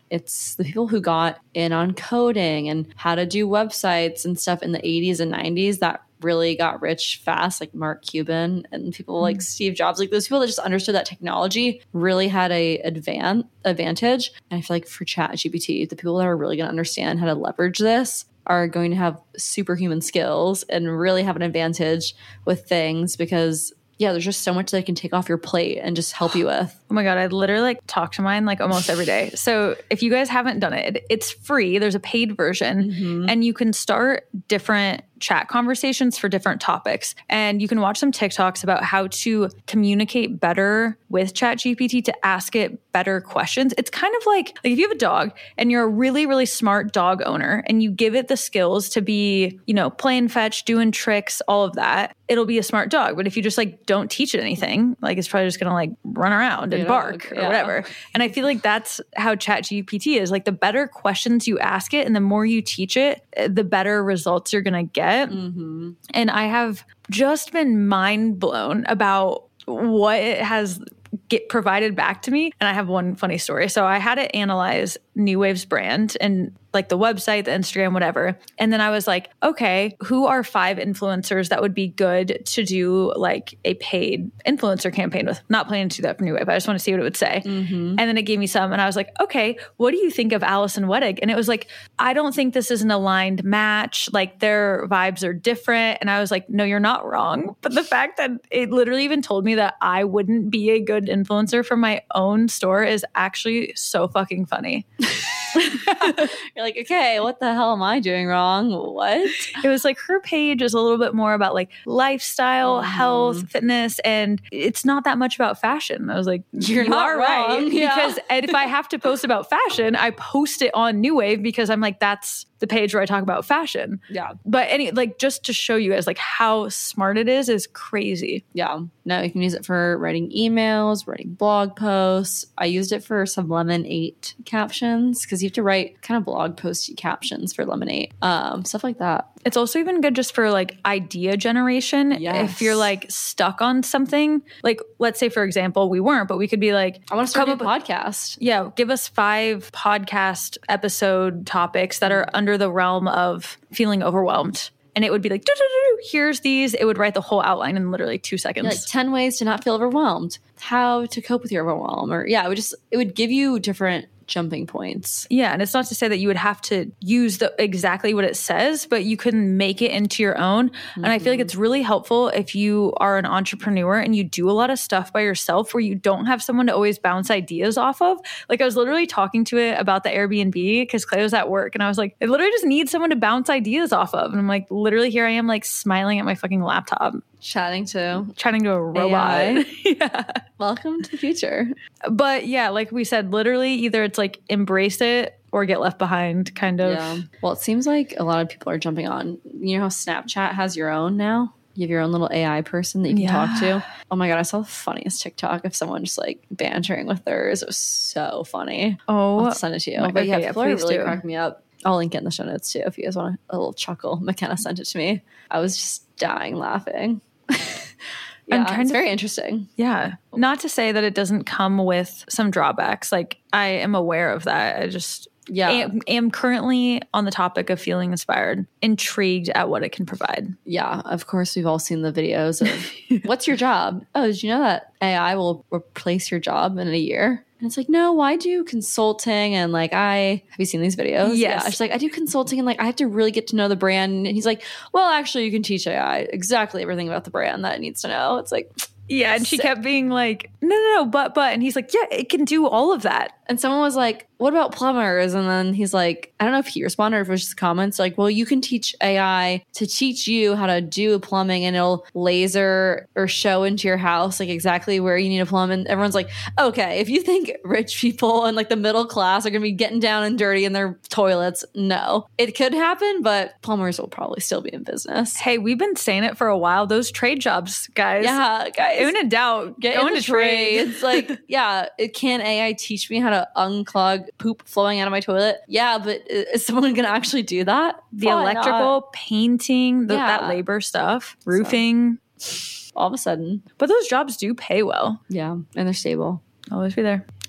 It's the people who got in on coding and how to do websites and stuff in the eighties and nineties that really got rich fast, like Mark Cuban and people like Steve Jobs. Like those people that just understood that technology really had a advan- advantage. And I feel like for ChatGPT, the people that are really going to understand how to leverage this are going to have superhuman skills and really have an advantage with things because yeah, there's just so much they can take off your plate and just help you with. Oh my God, I literally like talk to mine like almost every day. So if you guys haven't done it, it's free. There's a paid version mm-hmm. and you can start different chat conversations for different topics. And you can watch some TikToks about how to communicate better with ChatGPT to ask it better questions. It's kind of like, like if you have a dog and you're a really, really smart dog owner and you give it the skills to be, you know, playing fetch, doing tricks, all of that, it'll be a smart dog. But if you just like don't teach it anything, like it's probably just going to like run around and bark or yeah. whatever. And I feel like that's how ChatGPT is. Like the better questions you ask it and the more you teach it, the better results you're going to get. Mm-hmm. And I have just been mind blown about what it has get provided back to me. And I have one funny story. So I had it analyze New Wave's brand and like the website, the Instagram, whatever. And then I was like, okay, who are five influencers that would be good to do like a paid influencer campaign with? Not planning to do that for New Wave. I just want to see what it would say. Mm-hmm. And then it gave me some and I was like, okay, what do you think of Allison Wettig? And it was like, I don't think this is an aligned match. Like their vibes are different. And I was like, no, you're not wrong. But the fact that it literally even told me that I wouldn't be a good influencer for my own store is actually so fucking funny. You're like, okay, what the hell am I doing wrong? What? It was like her page is a little bit more about like lifestyle, mm-hmm. health, fitness, and it's not that much about fashion. I was like, you're you not are wrong. right. Yeah. Because and if I have to post about fashion, I post it on New Wave because I'm like, that's the page where I talk about fashion. Yeah. But any like just to show you guys like how smart it is is crazy. Yeah. No, you can use it for writing emails, writing blog posts. I used it for some Lemon eight captions because you have to write kind of blog posty captions for Lemon eight. Um, stuff like that. It's also even good just for like idea generation. Yes. If you're like stuck on something, like let's say for example, we weren't, but we could be like, I want to start a come new up- podcast. Yeah, give us five podcast episode topics that are under the realm of feeling overwhelmed. And it would be like, doo-doo-doo, here's these. It would write the whole outline in literally two seconds. Like ten ways to not feel overwhelmed. How to cope with your overwhelm. Or yeah, it would just, it would give you different jumping points. Yeah, and it's not to say that you would have to use the exactly what it says, but you can make it into your own. Mm-hmm. And I feel like it's really helpful if you are an entrepreneur and you do a lot of stuff by yourself where you don't have someone to always bounce ideas off of. Like I was literally talking to it about the Airbnb because Clay was at work and I was like, I literally just need someone to bounce ideas off of. And I'm like, literally here I am like smiling at my fucking laptop. Chatting to Chatting to a robot. Yeah. Welcome to the future. But yeah, like we said, literally either it's like embrace it or get left behind kind of. Yeah. Well, it seems like a lot of people are jumping on. You know how Snapchat has your own now? You have your own little A I person that you can Yeah. talk to. Oh my God, I saw the funniest TikTok of someone just like bantering with theirs. It was so funny. Oh, I'll send it to you. my But God, yeah, yeah, people are please really do. cracking me up. I'll link it in the show notes too if you guys want a, a little chuckle. McKenna sent it to me. I was just dying laughing. Yeah, I'm trying it's to- very interesting. Yeah. Not to say that it doesn't come with some drawbacks. Like I am aware of that. I just Yeah. am, am currently on the topic of feeling inspired, intrigued at what it can provide. Yeah, of course, we've all seen the videos of what's your job? Oh, did you know that A I will replace your job in a year? And it's like, no, why do consulting? And like, I have you seen these videos? Yes. Yeah. She's like, I do consulting and like, I have to really get to know the brand. And he's like, well, actually, you can teach A I exactly everything about the brand that it needs to know. It's like, Yeah. And she Sick. kept being like, no, no, no, but, but. And he's like, yeah, it can do all of that. and someone was like, what about plumbers? And then he's like, I don't know if he responded or if it was just comments like, well, you can teach A I to teach you how to do plumbing and it'll laser or show into your house like exactly where you need to plumb. And everyone's like, okay, if you think rich people and like the middle class are going to be getting down and dirty in their toilets, no. It could happen, but plumbers will probably still be in business. Hey, we've been saying it for a while. Those trade jobs, guys. Yeah, guys. When in doubt, Get go into into trade. trades. Like, yeah, it can A I teach me how to unclog poop flowing out of my toilet? Yeah, but i- is someone going to actually do that? The Probably electrical, not. painting, the, Yeah. that labor stuff, roofing. All of a sudden. But those jobs do pay well. Yeah, and they're stable. Always be there.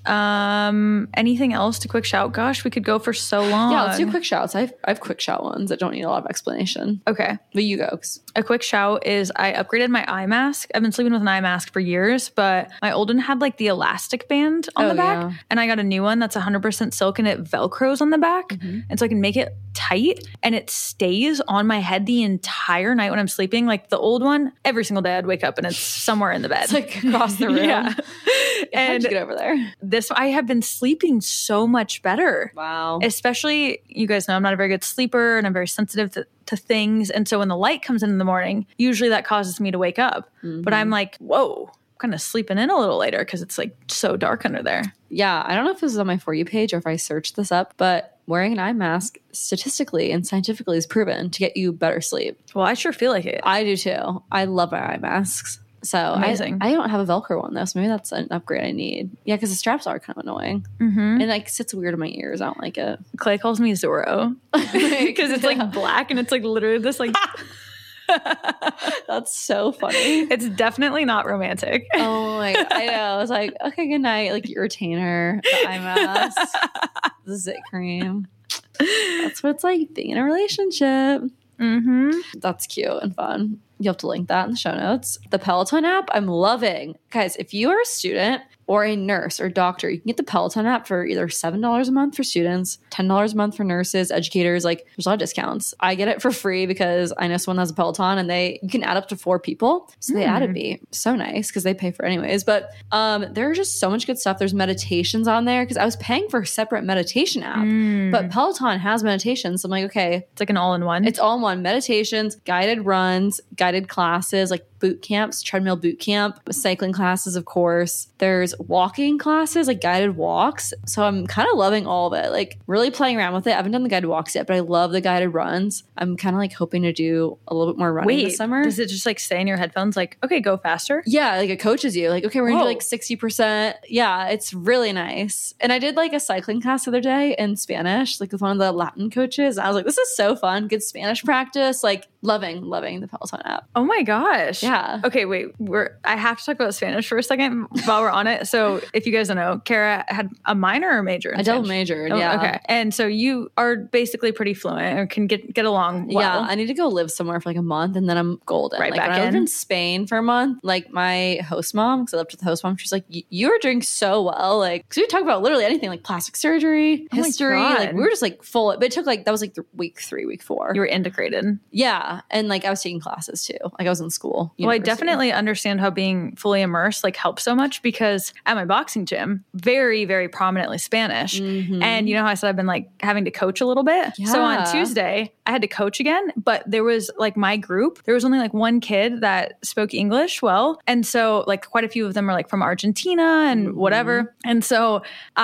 Um, anything else to quick shout? Gosh, we could go for so long. Yeah, let's do quick shouts. I have, I have quick shout ones that don't need a lot of explanation. Okay. But you go. 'Cause A quick shout is I upgraded my eye mask. I've been sleeping with an eye mask for years, but my old one had like the elastic band on Oh, the back. yeah. And I got a new one that's one hundred percent silk and it Velcros on the back. Mm-hmm. And so I can make it tight and it stays on my head the entire night when I'm sleeping. Like the old one, every single day I'd wake up and it's somewhere in the bed. It's like across the room. Yeah. How'd And you get over there? this, I have been sleeping so much better. Wow. Especially, you guys know I'm not a very good sleeper and I'm very sensitive to, to things. And so when the light comes in in the morning, usually that causes me to wake up. Mm-hmm. But I'm like, whoa, I'm kind of sleeping in a little later because it's like so dark under there. Yeah, I don't know if this is on my For You page or if I searched this up, but wearing an eye mask statistically and scientifically is proven to get you better sleep. Well, I sure feel like it. I do too. I love my eye masks. So Amazing. I, I don't have a Velcro one though, so maybe that's an upgrade I need. Yeah, because the straps are kind of annoying. Mm-hmm. And it like sits weird in my ears. I don't like it. Clay calls me Zorro because it's like black and it's like literally this like, That's so funny. it's definitely not romantic. Oh my god. I know. I was like, okay, good night. Like your retainer, the eye mask, the zit cream. That's what it's like being in a relationship. Mm-hmm. That's cute and fun. You'll have to link that in the show notes. The Peloton app, I'm loving. Guys, if you are a student or a nurse or doctor, you can get the Peloton app for either seven dollars a month for students, ten dollars a month for nurses, educators. Like, there's a lot of discounts. I get it for free because I know someone has a Peloton and they you can add up to four people. So they added me. So nice because they pay for it anyways. But um, there's just so much good stuff. There's meditations on there because I was paying for a separate meditation app. Mm. But Peloton has meditations. So I'm like, okay, It's like an all-in-one. it's all in one. Meditations, guided runs, guided classes, like boot camps, treadmill boot camp, cycling classes, of course. There's walking classes, like guided walks. So I'm kind of loving all of it, like really playing around with it. I haven't done the guided walks yet, but I love the guided runs. I'm kind of like hoping to do a little bit more running Wait, this summer. does it just like stay in your headphones like, okay, go faster? Yeah, like it coaches you. Like, okay, we're gonna Whoa. do like sixty percent. Yeah, it's really nice. And I did like a cycling class the other day in Spanish, like with one of the Latin coaches. I was like, this is so fun. Good Spanish practice. Like loving, loving the Peloton app. Oh my gosh. Yeah. Okay, wait. We're I have to talk about Spanish for a second while we're on it. So if you guys don't know, Kara had a minor or major in I double Spanish? majored. Oh, Yeah. Okay. And so you are basically pretty fluent or can get get along well. Yeah, I need to go live somewhere for like a month and then I'm golden. Right like back when I lived in. in Spain for a month, like my host mom, because I lived with the host mom, she's like, you were doing so well. Like, because we talk about literally anything like plastic surgery, Oh my history. God. Like, we were just like full. But it took like, that was like the week three, week four. You were integrated. yeah. And like I was taking classes too. Like I was in school. Well, I university. definitely understand how being fully immersed like helps so much because at my boxing gym, very, very prominently Spanish. Mhm. And you know how I said I've been like having to coach a little bit? So on Yeah. Tuesday, I had to coach again, but there was like my group, there was only like one kid that spoke English well. And so like quite a few of them are like from Argentina and Mm-hmm. whatever. And so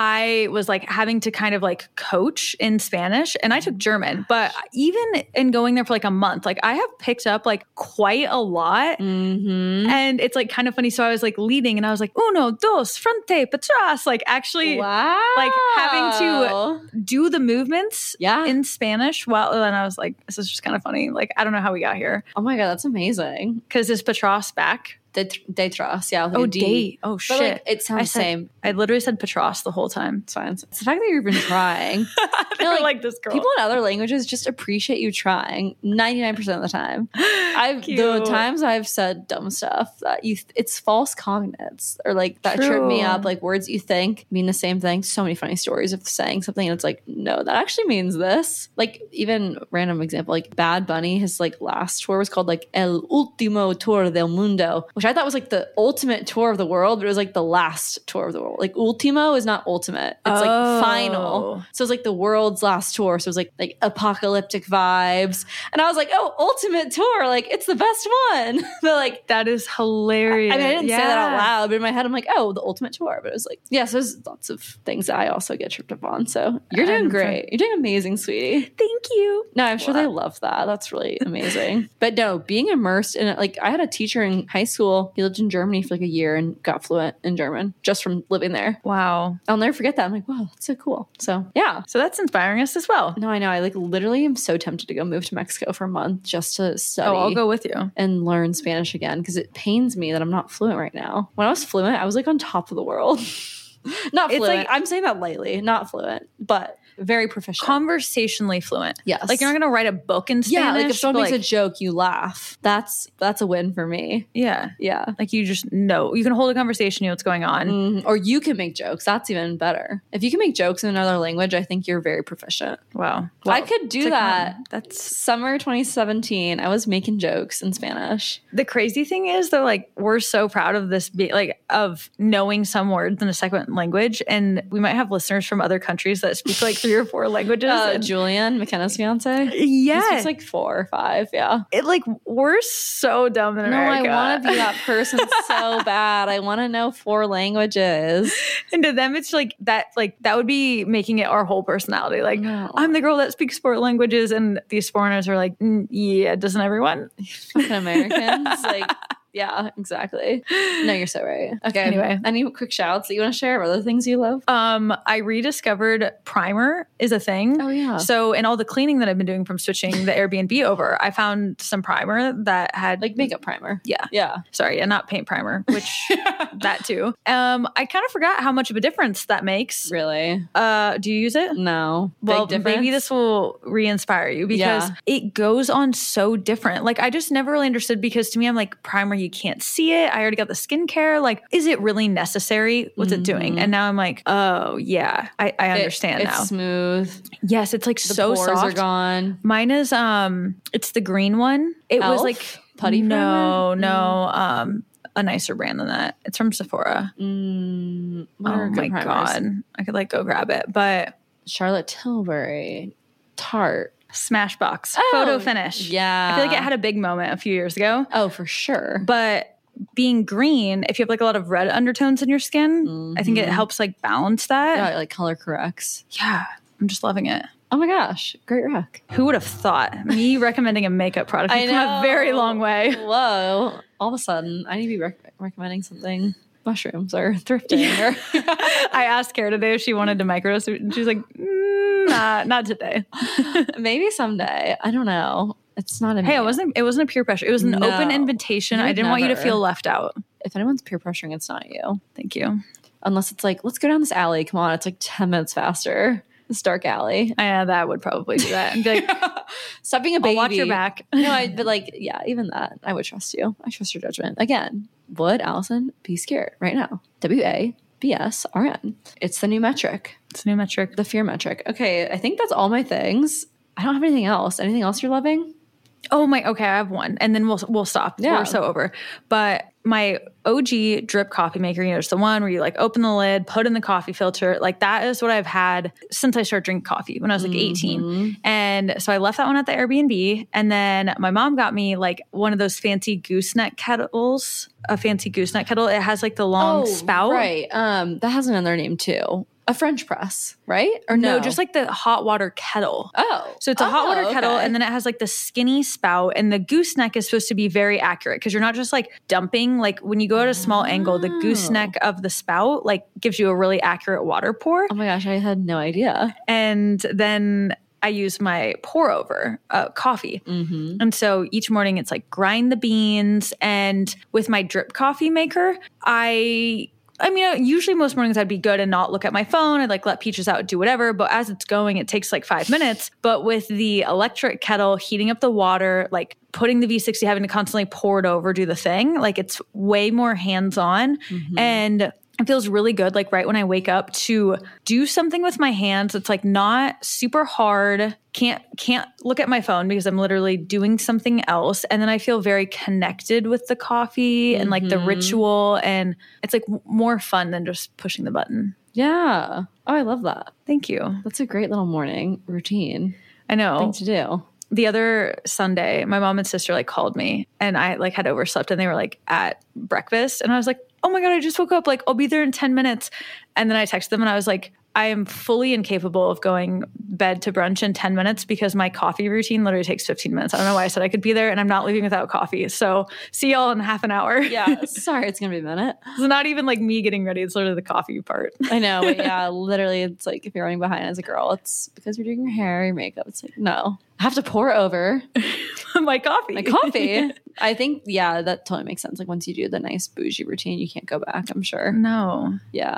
I was like having to kind of like coach in Spanish and I took German, but even in going there for like a month, like I have picked up like quite a lot. Mhm. And it's like kind of funny. So I was like leading and I was like, uno, dos, frente, patras, like actually Wow. like having to do the movements Yeah. in Spanish while, and I was like, this is just kind of funny. Like, I don't know how we got here. Oh my God, that's amazing. Because is Patras back? De- Detrás, yeah. with Oh, a D. date. Oh, But shit. like, it sounds I the said- same. I literally said Patras the whole time. It's fine. It's the fact that you've been trying. They No, were like, like, this girl. People in other languages just appreciate you trying ninety-nine percent of the time. I've the Cute. times I've said dumb stuff that you it's false cognates or like that trip me True. up, like words you think mean the same thing. So many funny stories of saying something and it's like, no, that actually means this. Like even random example, like Bad Bunny, his like last tour was called like El Último Tour del Mundo, which I thought was like the ultimate tour of the world, but it was like the last tour of the world. Like Ultimo is not ultimate. It's Oh. like final. So it's like the world's last tour. So it was like like apocalyptic vibes. And I was like, oh, ultimate tour. Like it's the best one. But like That is hilarious. I mean, I didn't say that out Yeah. loud, but in my head, I'm like, oh, the ultimate tour. But it was like, yeah, so there's lots of things that I also get tripped up on. So you're doing I'm great. You're doing amazing, sweetie. Thank you. No, I'm sure they love that. That's really amazing. But no, being immersed in it, like I had a teacher in high school. He lived in Germany for like a year and got fluent in German just from living there. Wow. I'll never forget that. I'm like, wow, that's so cool. So yeah. So that's inspiring us as well. No, I know. I like literally am so tempted to go move to Mexico for a month just to study. Oh, I'll go with you. And learn Spanish again because it pains me that I'm not fluent right now. When I was fluent, I was like on top of the world. Not It's fluent. like- I'm saying that lightly. Not fluent, but very proficient. Conversationally fluent. Yes. Like you're not going to write a book in Spanish. yeah, like if someone but, makes like, a joke, you laugh. That's that's a win for me. yeah. Yeah. Like you just know. You can hold a conversation, you know what's going on. Mhm. Or you can make jokes. That's even better. If you can make jokes in another language, I think you're very proficient. Wow. I could do to that. come. That's Summer twenty seventeen, I was making jokes in Spanish. the crazy thing is though, like we're so proud of this be like of knowing some words in a second language, and we might have listeners from other countries that speak like three or four languages. Uh, and- Julian, McKenna's fiance. yeah. He speaks like four or five. Yeah. it like we're so dumb in No, I America. want to be that person so bad. I want to know four languages. And to them, it's like that. Like that would be making it our whole personality. Like No. I'm the girl that speaks four languages, and these foreigners are like, mm, yeah, doesn't everyone? Fucking Americans. Like, yeah, exactly. No, you're so right. Okay. Anyway. Any quick shouts that you want to share of other things you love? Um, I rediscovered primer is a thing. Oh, yeah. So in all the cleaning that I've been doing from switching the Airbnb over, I found some primer that had Like makeup primer. yeah. Yeah. Sorry, and not paint primer, which that too. Um, I kind of forgot how much of a difference that makes. Really? Uh, do you use it? No. Well, Big maybe difference? this will re-inspire you because Yeah. it goes on so different. Like I just never really understood because to me, I'm like primer, you can't see it. I already got the skincare. Like, is it really necessary? What's it doing? And now I'm like, oh yeah, I, I understand It- now. It's smooth. Yes, it's like The so pores soft. are gone. Mine is um, it's the green one. It was Elf? like Putty no, primer? no, um, a nicer brand than that. It's from Sephora. Mm, what are Oh good my primers? god, I could like go grab it, but Charlotte Tilbury. Tarte. Smashbox Oh, photo finish. yeah. I feel like it had a big moment a few years ago. Oh, for sure. But being green, if you have like a lot of red undertones in your skin, I think it helps like balance that. Yeah, it, like color corrects. Yeah, I'm just loving it. Oh my gosh. Great rec. Who would have thought me recommending a makap product? I We've come a very long way. Whoa. All of a sudden, I need to be rec- recommending something. Mushrooms or thrifting. Or I asked Kara today if she wanted to microdose, and she's like, mm, "Nah, not today." Maybe someday. I don't know. It's not in Hey, me. it wasn't. It wasn't a peer pressure. It was an No. open invitation. You I would didn't want you to never. feel left out. If anyone's peer pressuring, it's not you. Thank you. Unless it's like, let's go down this alley. Come on, it's like ten minutes faster. This dark alley. Yeah, that would probably do that. And be like, Stop being a baby. I'll watch your back. No, I but like, yeah, even that. I would trust you. I trust your judgment. Again, would Allison be scared right now? W A B S R N. It's the new metric, It's a new metric. the fear metric. Okay, I think that's all my things. I don't have anything else. Anything else you're loving? Oh my, okay, I have one, and then we'll we'll stop. Yeah. We're so over. But my O G drip coffee maker, you know, it's the one where you like open the lid, put in the coffee filter. Like that is what I've had since I started drinking coffee when I was like eighteen. And so I left that one at the Airbnb, and then my mom got me like one of those fancy gooseneck kettles, a fancy gooseneck kettle. It has like the long spout. Oh, right. Um, that has another name too. A French press, right? Or No, no, just like the hot water kettle. oh, So it's a hot Oh, water kettle, okay. and then it has like the skinny spout, and the gooseneck is supposed to be very accurate because you're not just like dumping. Like when you go at a small angle, the gooseneck of the spout like gives you a really accurate water pour. Oh my gosh, I had no idea. And then I use my pour over uh, coffee. Mm-hmm. And so each morning it's like grind the beans. And with my drip coffee maker, I. I mean, usually most mornings I'd be good and not look at my phone. I'd like let Peaches out, do whatever. But as it's going, it takes like five minutes. But with the electric kettle, heating up the water, like putting the V sixty, having to constantly pour it over, do the thing, like it's way more hands-on. Mm-hmm. And it feels really good, like right when I wake up, to do something with my hands. It's like not super hard. Can't can't look at my phone because I'm literally doing something else. And then I feel very connected with the coffee and like the Mhm. ritual. And it's like w- more fun than just pushing the button. Yeah. Oh, I love that. Thank you. That's a great little morning routine I know. thing to do. The other Sunday, my mom and sister like called me and I like had overslept and they were like at breakfast. And I was like, oh my God, I just woke up. Like, I'll be there in ten minutes. And then I texted them and I was like, I am fully incapable of going bed to brunch in ten minutes because my coffee routine literally takes fifteen minutes. I don't know why I said I could be there and I'm not leaving without coffee. So see y'all in half an hour. Yeah. Sorry, it's going to be a minute. It's not even like me getting ready. It's literally the coffee part. I know. But yeah, literally, it's like if you're running behind as a girl, it's because you're doing your hair, your makeup. It's like, no. I have to pour over my coffee. my coffee. I think, yeah, that totally makes sense. Like once you do the nice bougie routine, you can't go back, I'm sure. No. Yeah.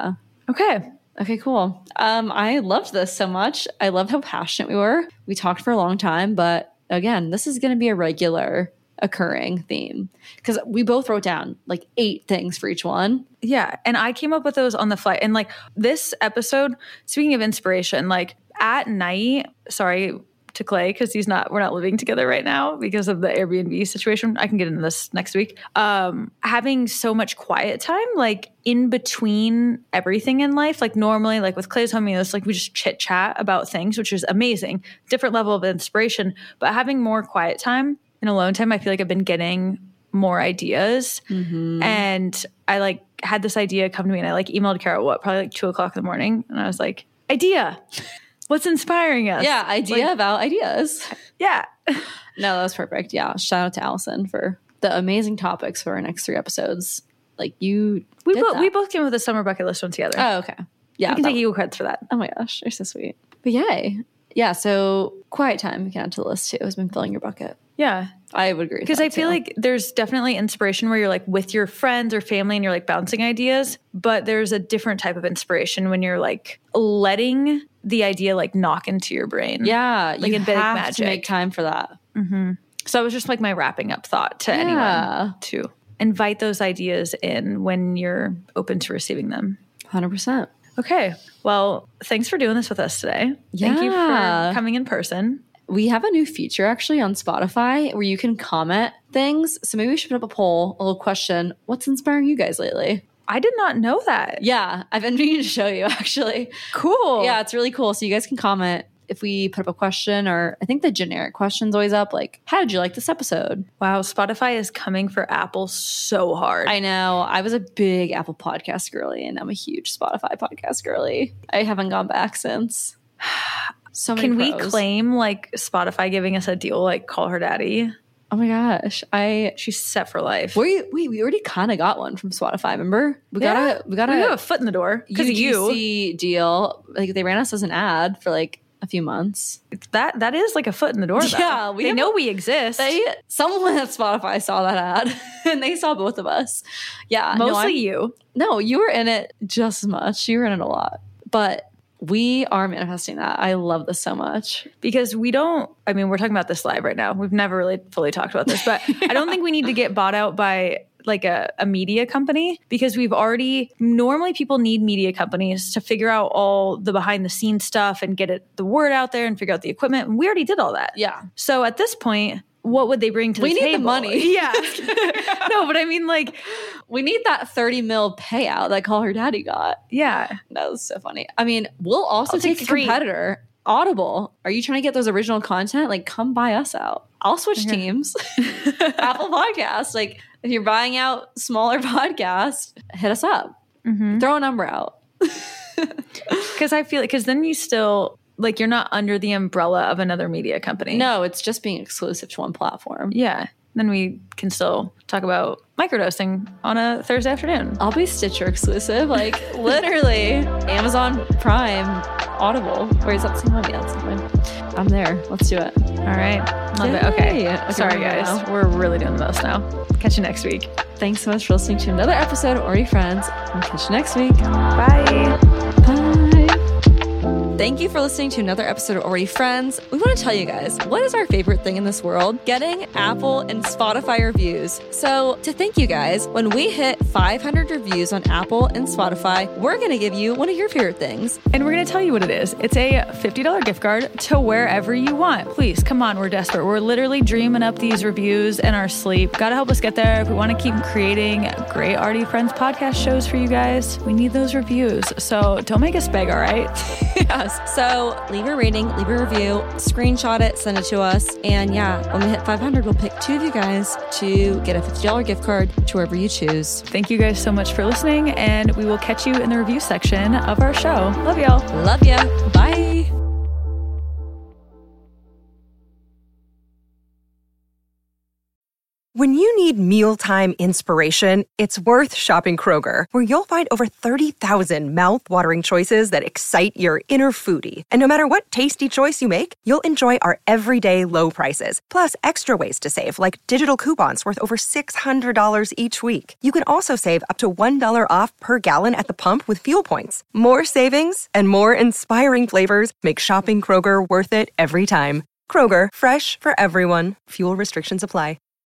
Okay. Okay, cool. Um, I loved this so much. I loved how passionate we were. We talked for a long time, but again, this is going to be a regular occurring theme because we both wrote down like eight things for each one. Yeah. And I came up with those on the fly. And like this episode, speaking of inspiration, like at night, sorry to Clay, because he's not, we're not living together right now because of the Airbnb situation. I can get into this next week. Um, having so much quiet time, like in between everything in life, like normally, like with Clay's homies, like we just chit chat about things, which is amazing, different level of inspiration, but having more quiet time and alone time, I feel like I've been getting more ideas. Mm-hmm. And I like had this idea come to me and I like emailed Kara, what, probably like two o'clock in the morning. And I was like, idea. What's inspiring us? Yeah, idea like, about ideas. Yeah. No, that was perfect. Yeah. Shout out to Allison for the amazing topics for our next three episodes. Like you We did both that. we both came with a summer bucket list one together. Oh, okay. Yeah. I can that- take equal credits for that. Oh my gosh, you're so sweet. But yay. Yeah, so quiet time we can add to the list too has been filling your bucket. Yeah. I would agree with Because that I feel too. like there's definitely inspiration where you're like with your friends or family and you're like bouncing ideas, but there's a different type of inspiration when you're like letting the idea like knock into your brain. Yeah, like you in Big have Magic. to make time for that. Mm-hmm. So it was just like my wrapping up thought to Yeah. anyone to invite those ideas in when you're open to receiving them. one hundred percent. Okay. Well, thanks for doing this with us today. Thank you Yeah. for coming in person. We have a new feature actually on Spotify where you can comment things. So maybe we should put up a poll, a little question. What's inspiring you guys lately? I did not know that. Yeah, I've been meaning to show you actually. Cool. Yeah, it's really cool. So you guys can comment if we put up a question, or I think the generic question's always up, like, how did you like this episode? Wow. Spotify is coming for Apple so hard. I know. I was a big Apple podcast girly, and I'm a huge Spotify podcast girly. I haven't gone back since. So many Can we pros. claim like Spotify giving us a deal like Call Her Daddy? Oh my gosh. I She's set for life. we wait, we already kind of got one from Spotify, remember? We got Yeah. a we got we have a a foot in the door because of you. U G C deal. Like they ran us as an ad for like a few months. That that is like a foot in the door. Though. Yeah, we they have know a- we exist. They someone at Spotify saw that ad and they saw both of us. Yeah. no, Mostly I'm- you. No, you were in it just as much. You were in it a lot. But we are manifesting that. I love this so much. Because we don't, I mean, we're talking about this live right now. We've never really fully talked about this, but I don't think we need to get bought out by like a, a media company because we've already, normally people need media companies to figure out all the behind the scenes stuff and get it, the word out there and figure out the equipment. And we already did all that. Yeah. So at this point, what would they bring to We the need the table? money. Yeah. No, but I mean like, We need that thirty mil payout that Call Her Daddy got. yeah. That was so funny. I mean, we'll also I'll take take, a three. competitor. Audible. Are you trying to get those original content? Like, come buy us out. I'll switch teams. Apple Podcasts. Like, if you're buying out smaller podcasts, hit us up. Mm-hmm. Throw a number out. Because I feel like, because then you still, like, you're not under the umbrella of another media company. No, it's just being exclusive to one platform. Yeah. Then we can still talk about microdosing on a Thursday afternoon. I'll be Stitcher exclusive. Like, literally, Amazon Prime, Audible. Wait, is that the same one? Yeah, that's the same one. I'm there. Let's do it. All right. Love it. Okay. Yay. Okay, Sorry, we're guys. now. We're really doing the most now. Catch you next week. Thanks so much for listening to another episode of Already Friends. We'll catch you next week. Bye. Bye. Thank you for listening to another episode of Already Friends. We want to tell you guys, what is our favorite thing in this world? Getting Apple and Spotify reviews. So to thank you guys, when we hit five hundred reviews on Apple and Spotify, we're going to give you one of your favorite things. And we're going to tell you what it is. It's a fifty dollars gift card to wherever you want. Please, come on. We're desperate. We're literally dreaming up these reviews in our sleep. Got to help us get there. If we want to keep creating great Already Friends podcast shows for you guys, we need those reviews. So don't make us beg, all right? Yes. So leave a rating, leave a review, screenshot it, send it to us. And yeah, when we hit five hundred, we'll pick two of you guys to get a fifty dollars gift card to wherever you choose. Thank you guys so much for listening, and we will catch you in the review section of our show. Love y'all. Love ya. Bye. When you need mealtime inspiration, it's worth shopping Kroger, where you'll find over thirty thousand mouth-watering choices that excite your inner foodie. And no matter what tasty choice you make, you'll enjoy our everyday low prices, plus extra ways to save, like digital coupons worth over six hundred dollars each week. You can also save up to one dollar off per gallon at the pump with fuel points. More savings and more inspiring flavors make shopping Kroger worth it every time. Kroger, fresh for everyone. Fuel restrictions apply.